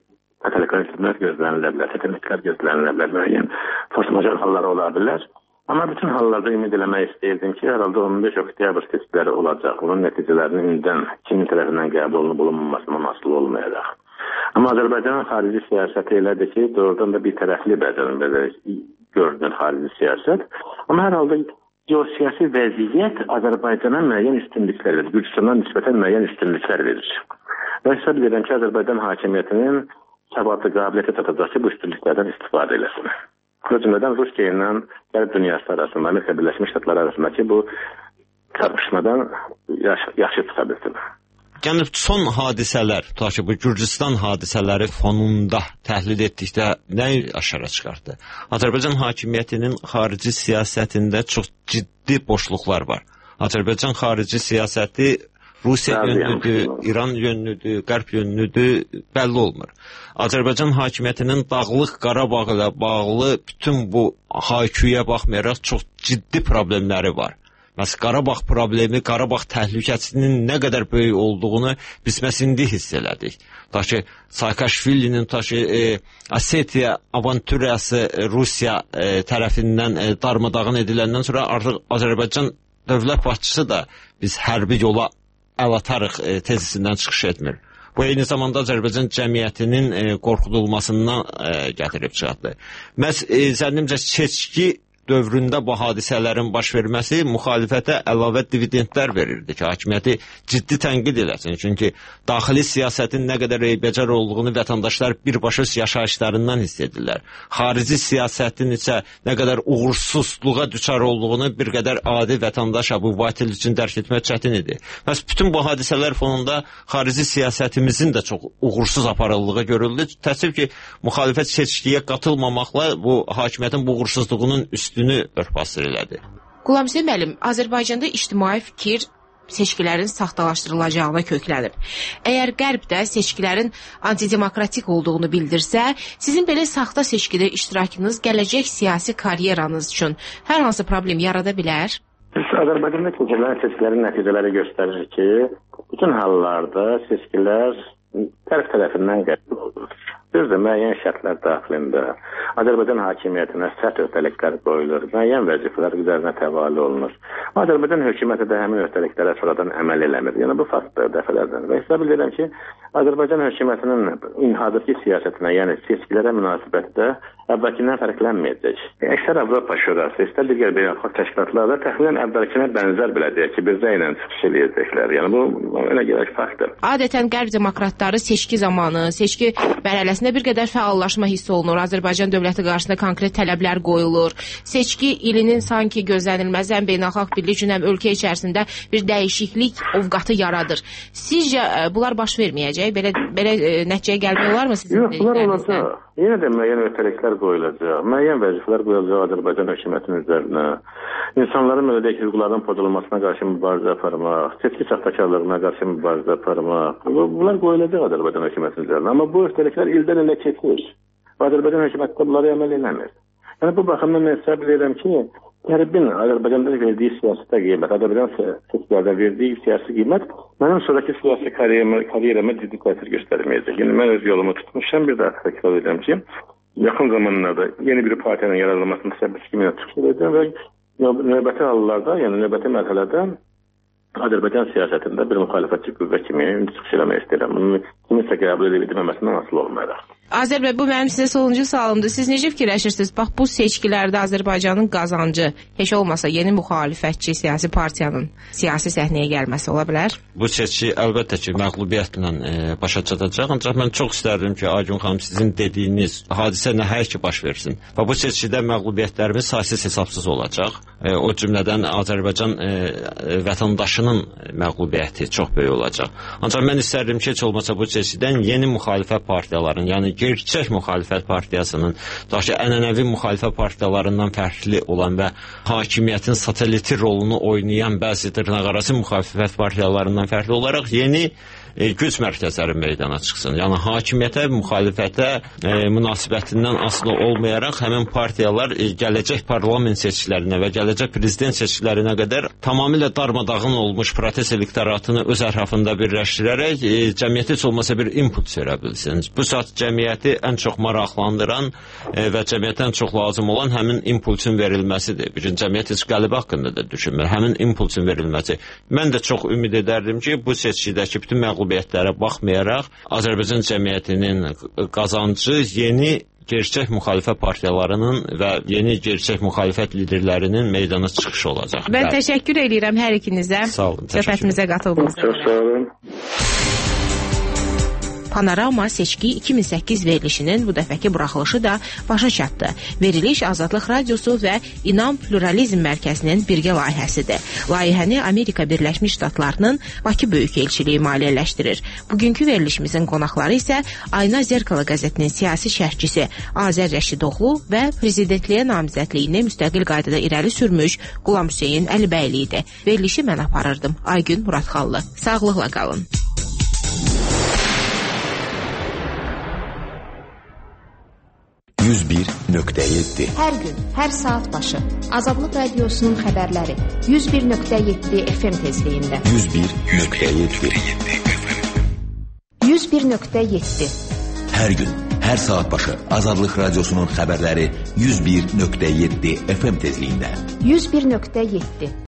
[SPEAKER 3] kataklizmlər gözlənilə bilər, çətinliklər gözlənilə bilər, müəyyən force majeure halları ola bilər. Amma bütün hallarda ümid eləmək istəyirdim ki, hər halda on beş oktyabr seçkiləri olacaq. Bunun nəticələrinin indidən kimin tərəfindən qəbul olunub olunmamasından asılı olmayacaq. Amma Azərbaycanın xarici siyasəti elədir ki, doğrudan da bir tərəfli bəzən belə görünür xarici siyasət. Amma hər halda geosiyasi vəziyyət Azərbaycana müəyyən üstünlüklər verir, Gürcüstandan nisbətən müəyyən üstünlüklər verir. Və hesab edirəm ki, Azərbaycan hakimiyyətinin səbatı qabiliyyəti çatacaq ki, bu üstünlüklərdən istifadə eləsin. Bu cümlədən Rusiya ilə qərb dünyası arasında, Amerika Birləşmiş Ştatları arasındakı bu çarpışmadan yaş yaxşı çıxa bilsin.
[SPEAKER 4] Yəni son hadisələr, tutaq ki, bu Gürcüstan hadisələri fonunda təhlil etdikdə nə aşkara çıxartdı? Azərbaycan hakimiyyətinin xarici siyasətində çox ciddi boşluqlar var. Azərbaycan xarici siyasəti Rusiya yönlüdür, İran yönlüdür, Qərb yönlüdür, bəlli olmur. Azərbaycan hakimiyyətinin Dağlıq Qarabağ ilə bağlı bütün bu hayküyə baxmayaraq çox ciddi problemləri var. Məsələn, Qarabağ problemi, Qarabağ təhlükəsinin nə qədər böyük olduğunu biz məhz indi hiss elədik. Ta ki, Saakashvilinin ta ki, e, Osetiya avanturiyası Rusiya e, tərəfindən e, darmadağın ediləndən sonra artıq Azərbaycan dövlət başçısı da biz hərbi yola əl atarıq e, tezisindən çıxış etmir. Bu eyni zamanda Azərbaycan cəmiyyətinin e, qorxudulmasından e, gətirib çıxartdı. Məhz e, zənnimcə seçki dövründə bu hadisələrin baş verməsi müxalifətə əlavə dividendlər verirdi ki, hakimiyyəti ciddi tənqid eləsin. Çünki daxili siyasətin nə qədər eybəcər olduğunu vətəndaşlar birbaşa yaşayışlarından hiss edirlər. Xarici siyasətin isə nə qədər uğursuzluğa düçar olduğunu bir qədər adi vətəndaş bu vatil üçün dərk etmək çətin idi. Bəs bütün bu hadisələr fonunda xarici siyasətimizin də çox uğursuz aparıldığı görüldü. Təəssüf ki, müxalifət seçkiyə qatılmamaqla bu hakimiyyətin bu uğursuzluğunun üstü üstünü örtbasdır elədi.
[SPEAKER 1] Qulam Hüseyn müəllim, Azərbaycanda ictimai fikir seçkilərin saxtalaşdırılacağına köklənib. Əgər Qərbdə seçkilərin antidemokratik olduğunu bildirsə, sizin belə saxta seçkidə iştirakınız gələcək siyasi karyeranız üçün hər hansı problem yarada bilər?
[SPEAKER 3] Biz Azərbaycanda keçirilən seçkilərin nəticələri göstərir ki, bütün hallarda seçkilər tərəf tərəfindən qəbul olunur. Düzdür, müəyyən şərtlər daxilində Azərbaycan hakimiyyətinə sərt öhdəliklər qoyulur, müəyyən vəzifələr üzərinə təvali olunur. Azərbaycan hökuməti də həmin öhdəliklərə sonradan əməl eləmir. Yəni bu faktdır dəfələrdən. Və hesab edirəm ki, Azərbaycan hökumətinin inhadırki siyasətinə, yəni seçkilərə münasibətdə əvvəlkindən fərqlənməyəcək. Əksər Avropa Şurası, istər digər beynəlxalq təşkilatlarda təxminən əvvəlkinə bənzər biləcək ki, bizə ilə çıxış eləyəcəklər. Yəni bu elə gələk faktdır.
[SPEAKER 1] Adətən Qərb demokratları seçki zamanı, seçki mərhələsində bir qədər fəallaşma hiss olunur. Azərbaycan dövləti qarşısında konkret tələblər qoyulur. Seçki ilinin sanki gözlənilməzən beynəlxalq birlik üçün həm ölkə içərisində bir dəyişiklik ovqatı yaradır. Sizcə bunlar baş verməyəcək? Belə belə nəticəyə gəlmək olarmı sizin?
[SPEAKER 3] Yox, bunlar olacaq. Yenə də müəyyən öhdəliklər qoyulacaq. Müəyyən vəzifələr qoyulacaq Azərbaycan hökumətinin üzərinə. İnsanların mədəniyyət hüquqlarının pozulmasına qarşı mübarizə aparmaq, seçki saxtakarlığına qarşı mübarizə aparmaq. Bunlar qoyulacaq Azərbaycan hökumətinin üzərinə. Amma bu öhdəliklər ildən ilə keçir. Azərbaycan hökuməti də bunları əməl eləmir. Yəni bu baxımdan mən hesab edirəm ki, Qərbin Azərbaycanda verdiyi siyasətə qiymət, Azərbaycan seçkilərdə verdiyi siyasi qiymət mənim sonraki siyasi karyeramə ciddi təsir göstərməyəcək. Yəni mən öz yolumu tutmuşam, bir daha təkrar edirəm ki, yaxın zamanlarda yeni bir partiyanın yaradılmasını təşəbbüs kimi çıxış edəcəm və növbəti hallarda, yəni növbəti mərhələdə Azərbaycan siyasətində bir müxalifətçi qüvvə kimi çıxış eləmək istəyirəm. Bunu kiminsə qəbul edib edilməməsindən asılı olmayaraq.
[SPEAKER 1] Azər bəy, bu mənim sizə sonuncu sualımdır. Siz necə fikirləşirsiniz? Bax, bu seçkilərdə Azərbaycanın qazancı heç olmasa yeni müxalifətçi siyasi partiyanın siyasi səhnəyə gəlməsi ola bilər?
[SPEAKER 4] Bu seçki əlbəttə ki, məğlubiyyətlə e, başa çatacaq. Ancaq mən çox istərdim ki, Aygün xanım, sizin dediyiniz hadisə nəhayət ki, baş versin. Və bu seçkidə məğlubiyyətlərimiz saysız hesabsız olacaq. E, o cümlədən Azərbaycan e, vətəndaşının məğlubiyyəti çox böyük olacaq. Ancaq mən istərdim ki, heç olmasa bu seçkidən yeni müxalifət partiyaların, yəni gerçək müxalifət partiyasının, daşı ənənəvi müxalifət partiyalarından fərqli olan və hakimiyyətin sateliti rolunu oynayan bəzi dırnaqarası müxalifət partiyalarından fərqli olaraq yeni e, güc mərkəzləri meydana çıxsın. Yəni hakimiyyətə, müxalifətə e, münasibətindən asılı olmayaraq həmin partiyalar e, gələcək parlament seçkilərinə və gələcək prezident seçkilərinə qədər tamamilə darmadağın olmuş protest elektoratını öz ətrafında birləşdirərək e, cəmiyyəti heç olmasa bir impuls verə bilsin. Bu saat cəmiyyəti ən çox maraqlandıran e, və cəmiyyətə ən çox lazım olan həmin impulsun verilməsidir. Bir gün cəmiyyət heç qələbə haqqında da düşünmür. Həmin impulsun verilməsi. Mən də çox ümid edərdim ki, bu seçkidəki bütün məğlubiyyətlərə baxmayaraq Azərbaycan cəmiyyətinin qazancı yeni gerçək müxalifət partiyalarının və yeni gerçək müxalifət liderlərinin meydana çıxışı olacaq.
[SPEAKER 1] Mən təşəkkür edirəm hər ikinizə.
[SPEAKER 4] Sağ olun.
[SPEAKER 1] Söhbətimizə qatıldınız.
[SPEAKER 3] Çox sağ olun.
[SPEAKER 1] Panorama seçki iki min səkkiz verilişinin bu dəfəki buraxılışı da başa çatdı. Veriliş Azadlıq Radiosu və İnam Pluralizm Mərkəzinin birgə layihəsidir. Layihəni Amerika Birləşmiş Ştatlarının Bakı Böyükəlçiliyi maliyyələşdirir. Bugünkü verilişimizin qonaqları isə Ayna Zerkala qəzetinin siyasi şərhçisi Azər Rəşidoğlu və prezidentliyə namizədliyini müstəqil qaydada irəli sürmüş Qulam Hüseyn Əlibəyli idi. Verilişi mən aparırdım. Aygün Muradxanlı. Sağlıqla qalın.
[SPEAKER 9] yüz bir nöqtə yeddi.
[SPEAKER 2] Hər gün, hər saat başı Azadlıq Radiosunun xəbərləri yüz bir nöqtə yeddi F M tezliyində.
[SPEAKER 9] yüz bir nöqtə yeddi.
[SPEAKER 2] yüz bir nöqtə yeddi.
[SPEAKER 9] Hər gün, hər saat başı Azadlıq Radiosunun xəbərləri yüz bir nöqtə yeddi F M tezliyində.
[SPEAKER 2] yüz bir nöqtə yeddi.